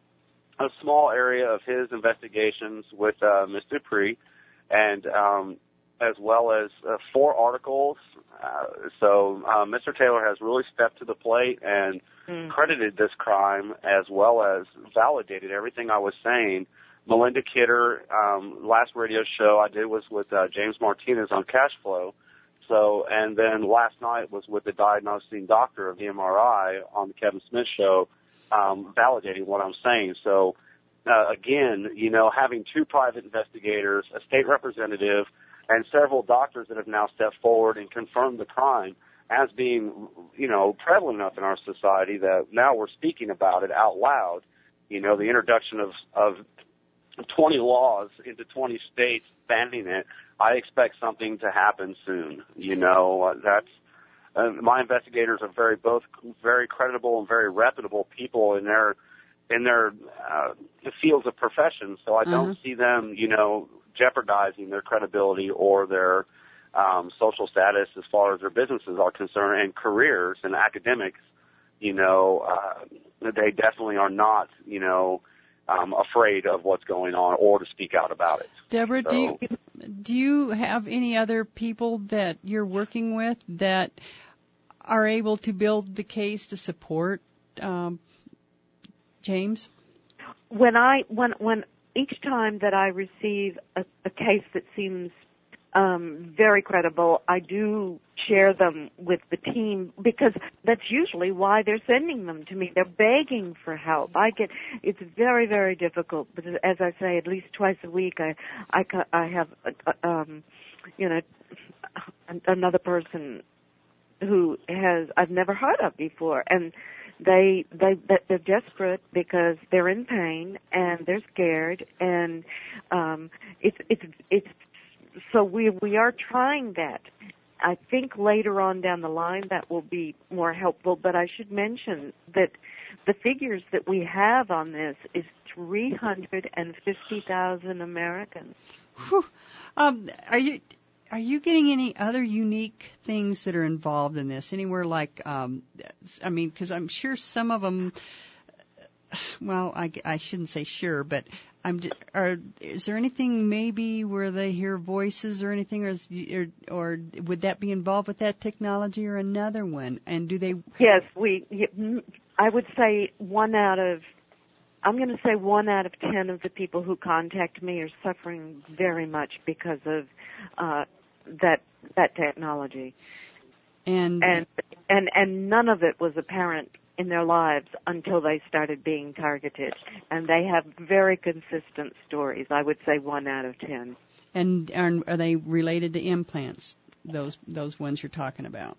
a small area of his investigations with uh, Miz Dupree, and um, as well as uh, four articles. Uh, so uh, Mister Taylor has really stepped to the plate and mm. credited this crime, as well as validated everything I was saying. Melinda Kidder, um, last radio show I did was with uh, James Martinez on cash flow. So, and then last night was with the diagnosing doctor of the M R I on the Kevin Smith show, um, validating what I'm saying. So, uh, again, you know, having two private investigators, a state representative, and several doctors that have now stepped forward and confirmed the crime as being, you know, prevalent enough in our society that now we're speaking about it out loud. You know, the introduction of, of twenty laws into twenty states banning it, I expect something to happen soon. You know, uh, that's, uh, my investigators are very, both very credible and very reputable people in their, in their, uh, fields of profession. So I mm-hmm. don't see them, you know, jeopardizing their credibility or their, um, social status as far as their businesses are concerned and careers and academics. You know, uh, they definitely are not, you know, um, afraid of what's going on or to speak out about it. Deborah, so, do you, do you have any other people that you're working with that are able to build the case to support, um, James? When I, when, when each time that I receive a, a case that seems um, very credible, I do share them with the team because that's usually why they're sending them to me. They're begging for help. I get, it's very, very difficult, but as I say, at least twice a week I, I, I have, uh, um, you know, another person who has, I've never heard of before, and they, they, they're desperate because they're in pain and they're scared, and, um, it's, it's, it's, so we, we are trying that. I think later on down the line that will be more helpful, but I should mention that the figures that we have on this is three hundred fifty thousand Americans. Whew. Um, are you, are you getting any other unique things that are involved in this? Anywhere like, um, I mean, because I'm sure some of them, well, I, I shouldn't say sure, but I'm, are, is there anything maybe where they hear voices or anything, or, is, or, or would that be involved with that technology or another one? And do they? Yes, we, I would say one out of I'm going to say one out of ten of the people who contact me are suffering very much because of uh, that that technology, and and and and none of it was apparent in their lives until they started being targeted, and they have very consistent stories. I would say one out of ten. And are, are they related to implants? Those those ones you're talking about?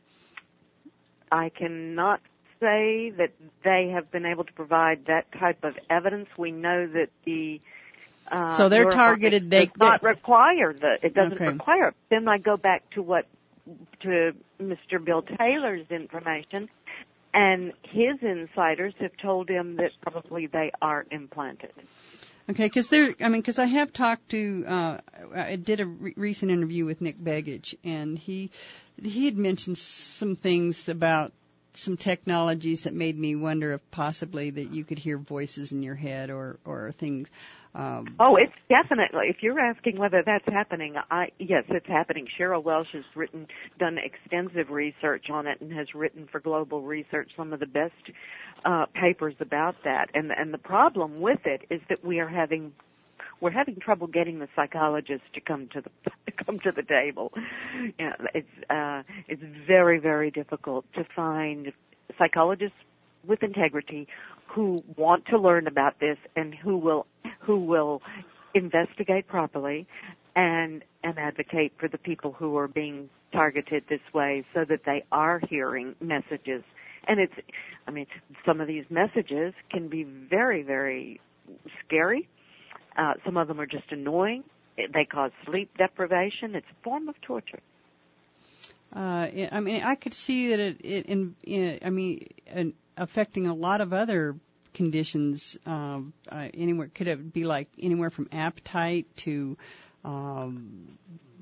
I cannot say that they have been able to provide that type of evidence. We know that the uh, so they're targeted. They does not require the. It doesn't okay. require. Then I go back to what to Mister Bill Taylor's information, and his insiders have told him that probably they are implanted. Okay, because there, I mean, because I have talked to, uh, I did a re- recent interview with Nick Begich, and he, he had mentioned some things about some technologies that made me wonder if possibly that you could hear voices in your head or, or things. Um, oh, it's definitely, if you're asking whether that's happening, I, yes, it's happening. Cheryl Welsh has written, done extensive research on it and has written for Global Research some of the best uh, papers about that. And, and the problem with it is that we are having, we're having trouble getting the psychologists to come to the, come to the table. You know, it's, uh, it's very, very difficult to find psychologists with integrity who want to learn about this and who will who will investigate properly and and advocate for the people who are being targeted this way so that they are hearing messages. And it's, I mean, some of these messages can be very, very scary. Uh, some of them are just annoying. They cause sleep deprivation. It's a form of torture. Uh, I mean, I could see that it, it in, in, I mean, in affecting a lot of other conditions. Um, uh, anywhere could it be like anywhere from appetite to um,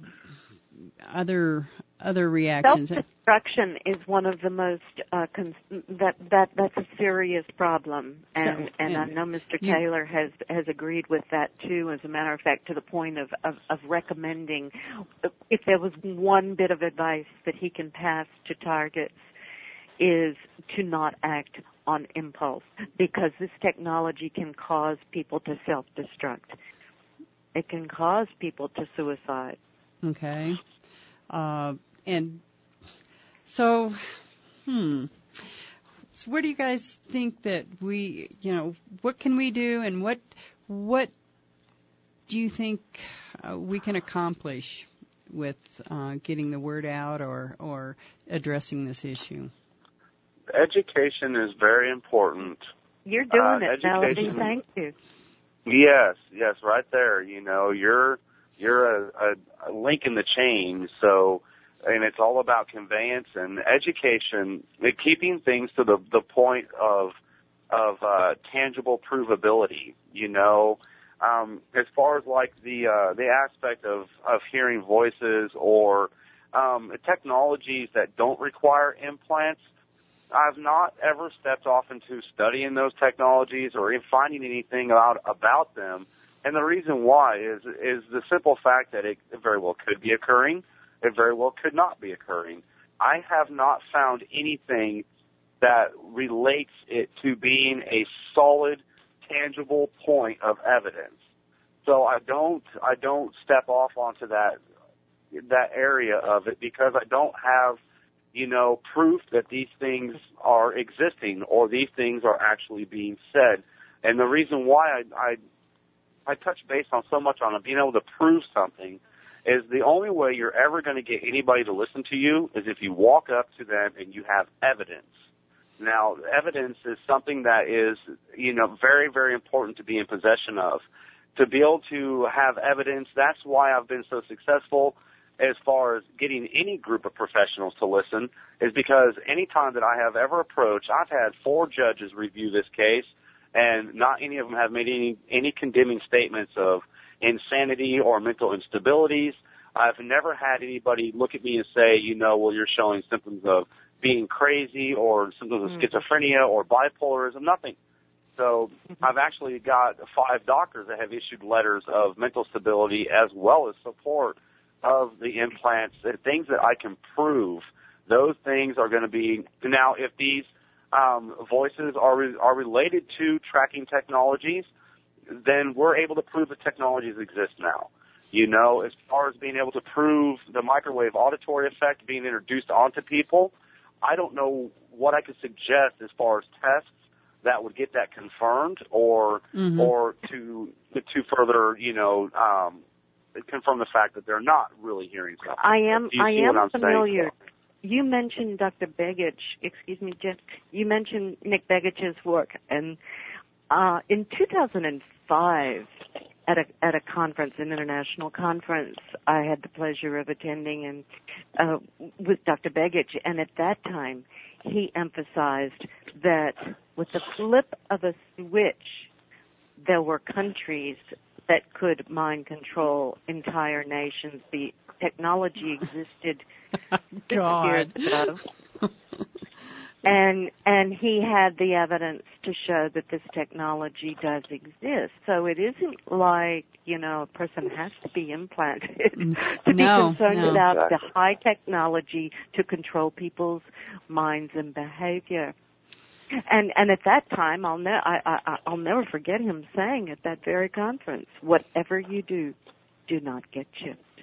other other reactions. Self-destruction is one of the most uh, cons- that that that's a serious problem, and so, and, and I know Mister You, Taylor has has agreed with that too. As a matter of fact, to the point of, of of recommending, if there was one bit of advice that he can pass to targets, is to not act on impulse, because this technology can cause people to self-destruct. It can cause people to suicide. Okay. Uh, and so, hmm. So where do you guys think that we, you know, what can we do, and what, what do you think uh, we can accomplish with uh, getting the word out or, or addressing this issue? Education is very important. You're doing uh, it, Melody. Thank you. Yes, yes, right there. You know, you're you're a, a, a link in the chain. So, and it's all about conveyance and education, keeping things to the the point of of uh, tangible provability. You know, um, as far as like the uh, the aspect of of hearing voices or um, technologies that don't require implants. I've not ever stepped off into studying those technologies or in finding anything out about them. And the reason why is is the simple fact that it very well could be occurring. It very well could not be occurring. I have not found anything that relates it to being a solid, tangible point of evidence. So I don't I don't step off onto that that area of it because I don't have you know, proof that these things are existing or these things are actually being said. And the reason why I, I, I touch base on so much on being able to prove something is the only way you're ever going to get anybody to listen to you is if you walk up to them and you have evidence. Now, evidence is something that is, you know, very, very important to be in possession of. To be able to have evidence, that's why I've been so successful as far as getting any group of professionals to listen, is because any time that I have ever approached, I've had four judges review this case, and not any of them have made any, any condemning statements of insanity or mental instabilities. I've never had anybody look at me and say, you know, well, you're showing symptoms of being crazy or symptoms of mm-hmm. schizophrenia or bipolarism, nothing. So I've actually got five doctors that have issued letters of mental stability as well as support of the implants, and things that I can prove. Those things are going to be, now if these um, voices are re- are related to tracking technologies, then we're able to prove the technologies exist now. You know, as far as being able to prove the microwave auditory effect being introduced onto people, I don't know what I could suggest as far as tests that would get that confirmed, or mm-hmm. or to to further, you know, um, confirm the fact that they're not really hearing something. I am I am familiar. Saying? You mentioned Doctor Begich. Excuse me, Jeff. You mentioned Nick Begich's work, and uh, in two thousand five, at a at a conference, an international conference, I had the pleasure of attending, and uh, with Doctor Begich, and at that time, he emphasized that with the flip of a switch, there were countries that could mind control entire nations. The technology existed God. years ago. And and he had the evidence to show that this technology does exist. So it isn't like, you know, a person has to be implanted to no, be concerned no. about the high technology to control people's minds and behavior. And and at that time, I'll ne- I, I, I'll never forget him saying at that very conference, "Whatever you do, do not get chipped."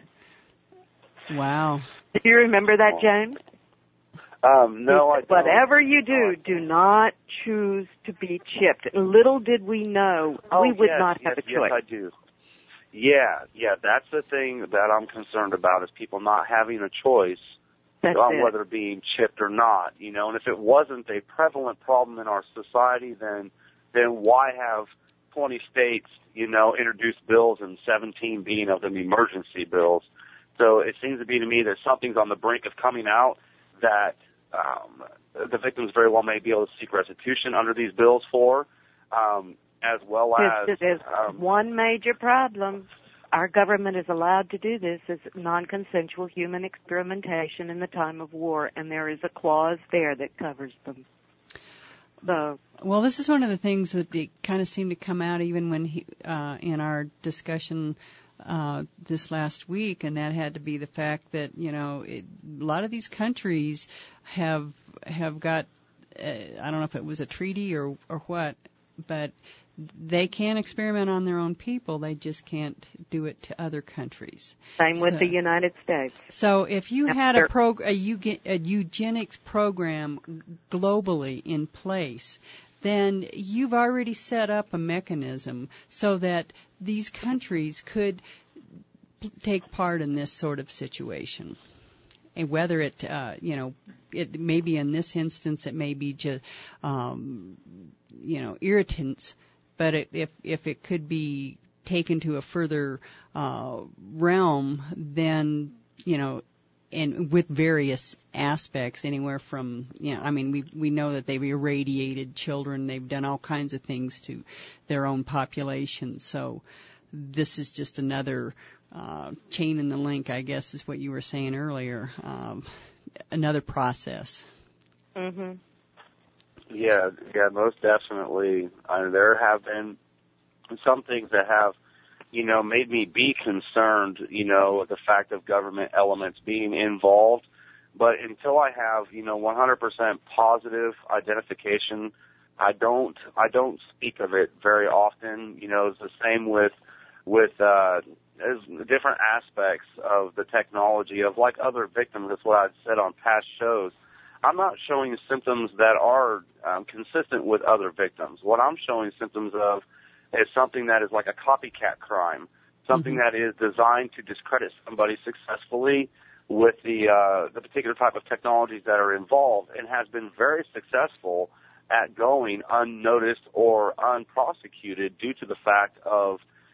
Wow. Do you remember that, James? Um, no, I don't. Whatever you do, do not choose to be chipped. Little did we know oh, we would yes, not yes, have a yes, choice. Yes, I do. Yeah, yeah, that's the thing that I'm concerned about, is people not having a choice That's on it. whether being chipped or not. You know, and if it wasn't a prevalent problem in our society, then then why have twenty states, you know, introduce bills and seventeen being of them emergency bills? So it seems to be to me that something's on the brink of coming out that um, the victims very well may be able to seek restitution under these bills for, um, as well as... There's um, one major problem. Our government is allowed to do this as non-consensual human experimentation in the time of war, and there is a clause there that covers them. So, well, this is one of the things that they kind of seemed to come out even when he, uh, in our discussion uh, this last week, and that had to be the fact that, you know, it, a lot of these countries have have got, uh, I don't know if it was a treaty or or what, but they can experiment on their own people. They just can't do it to other countries. Same so, with the United States. So if you Yep, had sure. a, prog- a, euge- a eugenics program globally in place, then you've already set up a mechanism so that these countries could p- take part in this sort of situation. And whether it, uh, you know, it may be in this instance, it may be just, um, you know, irritants. But it, if if it could be taken to a further uh, realm, then, you know, and with various aspects, anywhere from, you know, I mean, we we know that they've irradiated children, they've done all kinds of things to their own population. So this is just another uh, chain in the link, I guess, is what you were saying earlier. Um, another process. Mm-hmm. Yeah, yeah, most definitely. I mean, there have been some things that have, you know, made me be concerned, you know, the fact of government elements being involved. But until I have, you know, one hundred percent positive identification, I don't, I don't speak of it very often. You know, it's the same with, with, uh, as different aspects of the technology of like other victims. That's what I've said on past shows. I'm not showing symptoms that are um, consistent with other victims. What I'm showing symptoms of is something that is like a copycat crime, something mm-hmm. that is designed to discredit somebody successfully with the uh, the particular type of technologies that are involved, and has been very successful at going unnoticed or unprosecuted due to the fact of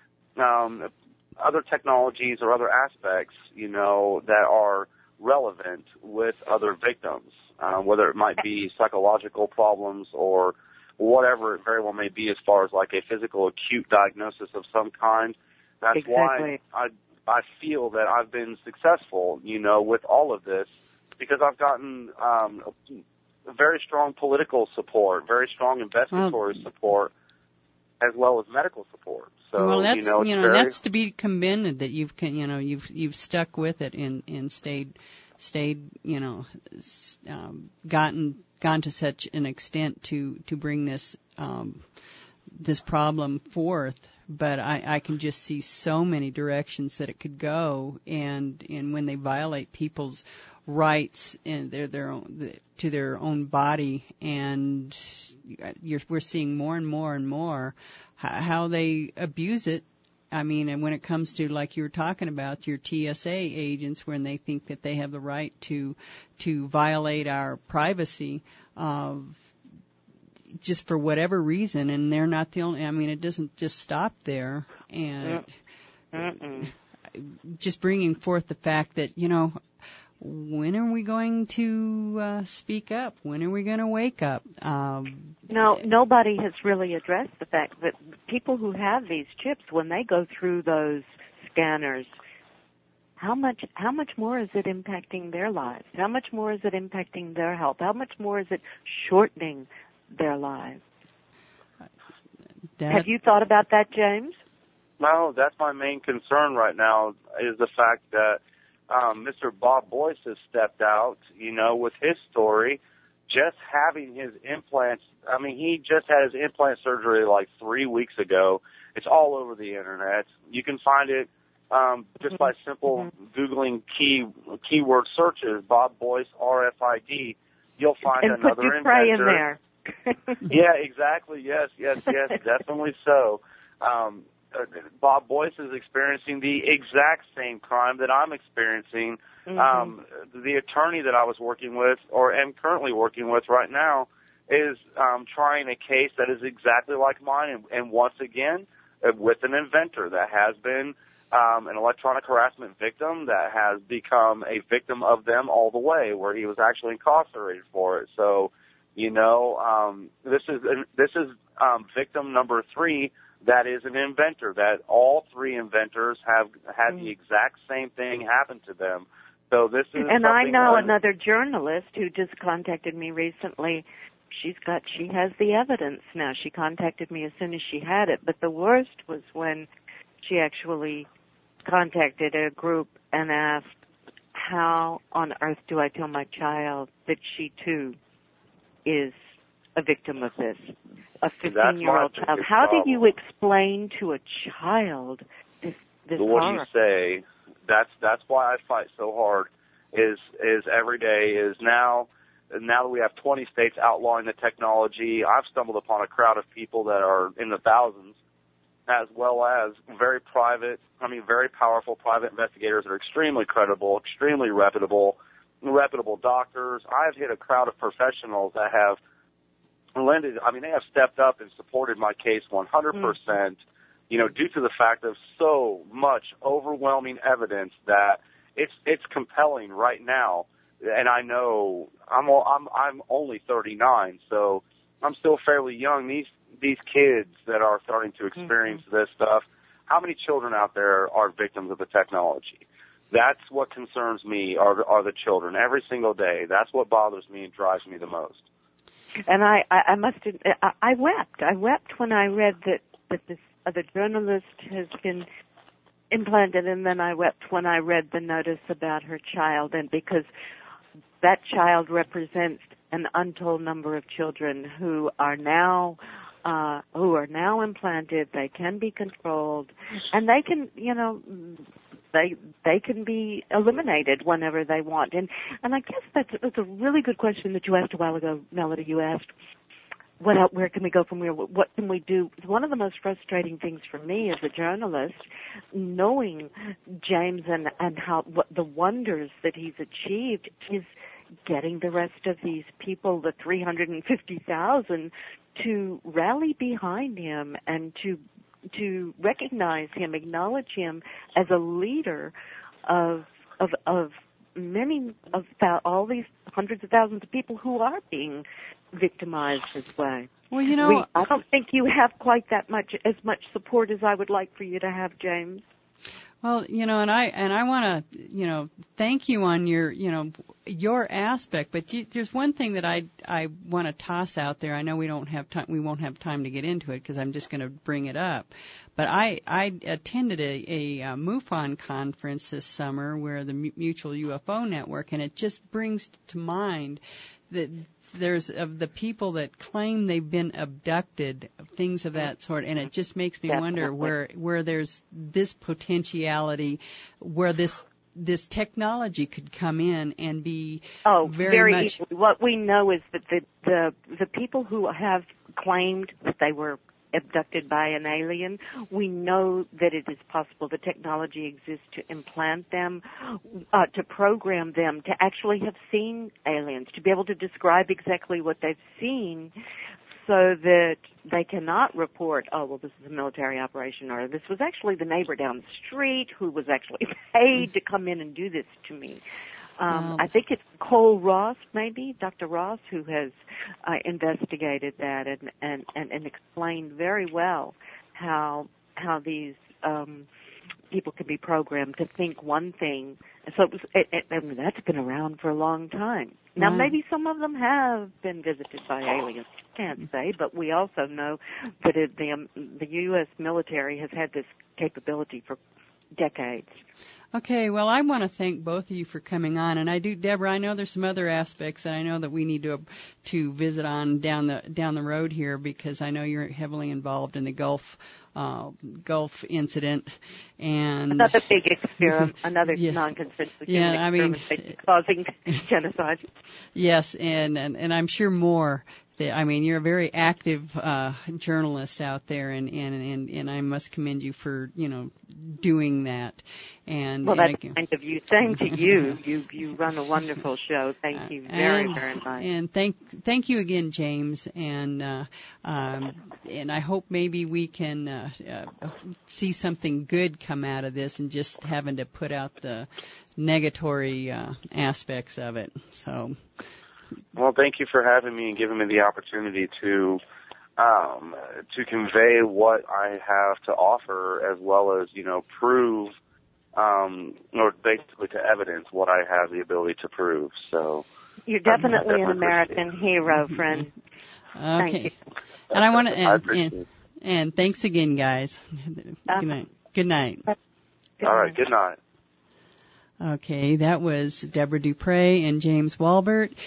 um, other technologies or other aspects, you know, that are relevant with other victims. Um, whether it might be psychological problems or whatever it very well may be as far as like a physical acute diagnosis of some kind. That's exactly. why I I feel that I've been successful, you know, with all of this, because I've gotten um, a very strong political support, very strong investigatory well, support, as well as medical support. So, well, that's you know, you know very, that's to be commended that you've you know you've you've stuck with it and and stayed. stayed, you know, um, gotten gone to such an extent to to bring this um, this problem forth. But I, I can just see so many directions that it could go, and and when they violate people's rights and their their own to their own body, and you're, we're seeing more and more and more how, how they abuse it. I mean, and when it comes to, like you were talking about, your T S A agents, when they think that they have the right to to violate our privacy, uh, just for whatever reason, and they're not the only. I mean, it doesn't just stop there, and Mm-mm. just bringing forth the fact that, you know, when are we going to uh, speak up? When are we going to wake up? Um, no, nobody has really addressed the fact that people who have these chips, when they go through those scanners, how much how much more is it impacting their lives? How much more is it impacting their health? How much more is it shortening their lives? that, Have you thought about that, James? No, that's my main concern right now, is the fact that um, Mister Bob Boyce has stepped out, you know, with his story, just having his implants. I mean, he just had his implant surgery like three weeks ago. It's all over the internet. You can find it um, just by simple mm-hmm. Googling key keyword searches, Bob Boyce, R F I D. You'll find and another put you inventor. pray in there. Yeah, exactly. Yes, yes, yes, definitely so. Um, Bob Boyce is experiencing the exact same crime that I'm experiencing. Mm-hmm. Um, the attorney that I was working with, or am currently working with right now, is um, trying a case that is exactly like mine, and, and once again, uh, with an inventor that has been um, an electronic harassment victim, that has become a victim of them all the way, where he was actually incarcerated for it. So, you know, um, this is this is um, victim number three. That is an inventor, that all three inventors have had mm. the exact same thing happen to them. So this is And I know that, another journalist who just contacted me recently. She's got, she has the evidence now. She contacted me as soon as she had it. But the worst was when she actually contacted a group and asked, how on earth do I tell my child that she too is a victim of this? A fifteen-year-old child. How problem. do you explain to a child this this What horror? do you say? That's that's why I fight so hard. Is is every day is now now that we have twenty states outlawing the technology. I've stumbled upon a crowd of people that are in the thousands, as well as very private. I mean, very powerful private investigators that are extremely credible, extremely reputable, reputable doctors. I've hit a crowd of professionals that have. Lended, I mean, they have stepped up and supported my case one hundred percent, you know, due to the fact of so much overwhelming evidence that it's it's compelling right now. And I know I'm I'm I'm only thirty-nine, so I'm still fairly young. These these kids that are starting to experience mm-hmm. this stuff, how many children out there are victims of the technology? That's what concerns me, are are the children every single day. That's what bothers me and drives me the most. And I, I, I must, I, I wept. I wept when I read that, that this other journalist has been implanted, and then I wept when I read the notice about her child, and because that child represents an untold number of children who are now, uh, who are now implanted. They can be controlled, and they can, you know, They they can be eliminated whenever they want. And and I guess that's, that's a really good question that you asked a while ago, Melody. You asked, what else, where can we go from here? What can we do? One of the most frustrating things for me as a journalist, knowing James and, and how what the wonders that he's achieved, is getting the rest of these people, the three hundred fifty thousand, to rally behind him and to to recognize him, acknowledge him as a leader of of of many of th- all these hundreds of thousands of people who are being victimized this way. Well, you know, we, I don't think you have quite that much as much support as I would like for you to have, James. Well, you know, and I and I want to, you know, thank you on your, you know, your aspect. But you, there's one thing that I I want to toss out there. I know we don't have time. We won't have time to get into it because I'm just going to bring it up. But I I attended a, a, a MUFON conference this summer, where the Mutual U F O Network, and it just brings to mind that there's of the people that claim they've been abducted, things of that sort, and it just makes me Definitely. wonder where where there's this potentiality, where this this technology could come in and be oh, very, very much. easily. What we know is that the, the the people who have claimed that they were abducted by an alien, we know that it is possible. The technology exists to implant them, uh, to program them to actually have seen aliens, to be able to describe exactly what they've seen, so that they cannot report, oh, well, this is a military operation, or this was actually the neighbor down the street who was actually paid to come in and do this to me. Um, Wow. I think it's Cole Ross, maybe, Doctor Ross, who has uh, investigated that and, and, and, and explained very well how how these um, people can be programmed to think one thing. So it was, it, it, I mean, that's been around for a long time. Now, Right. maybe some of them have been visited by aliens. Can't say, but we also know that it, the um, the U S military has had this capability for decades. Okay, well, I want to thank both of you for coming on, and I do, Deborah. I know there's some other aspects that I know that we need to to visit on down the down the road here, because I know you're heavily involved in the Gulf uh, Gulf incident, and Another big experiment, another Yes. non-consensual Yeah, human I mean- experiment causing genocide. yes, and, and and I'm sure more. That, I mean, you're a very active uh, journalist out there, and, and and and I must commend you for you know doing that. And Well, and that's again- kind of you. Same to you. You you run a wonderful show. Thank you very and, very much. And thank thank you again, James. And uh, um, and I hope maybe we can uh, uh, see something good come out of this, and just having to put out the negatory uh, aspects of it. So. Well, thank you for having me and giving me the opportunity to um, to convey what I have to offer, as well as, you know, prove, um, or basically to evidence what I have the ability to prove. So You're I definitely an definitely American hero, friend. Thank Okay. you. And I want to, I and, appreciate and, it. and thanks again, guys. Uh, Good night. Good night. All right, good night. Okay, that was Deborah Dupre and James Walbert.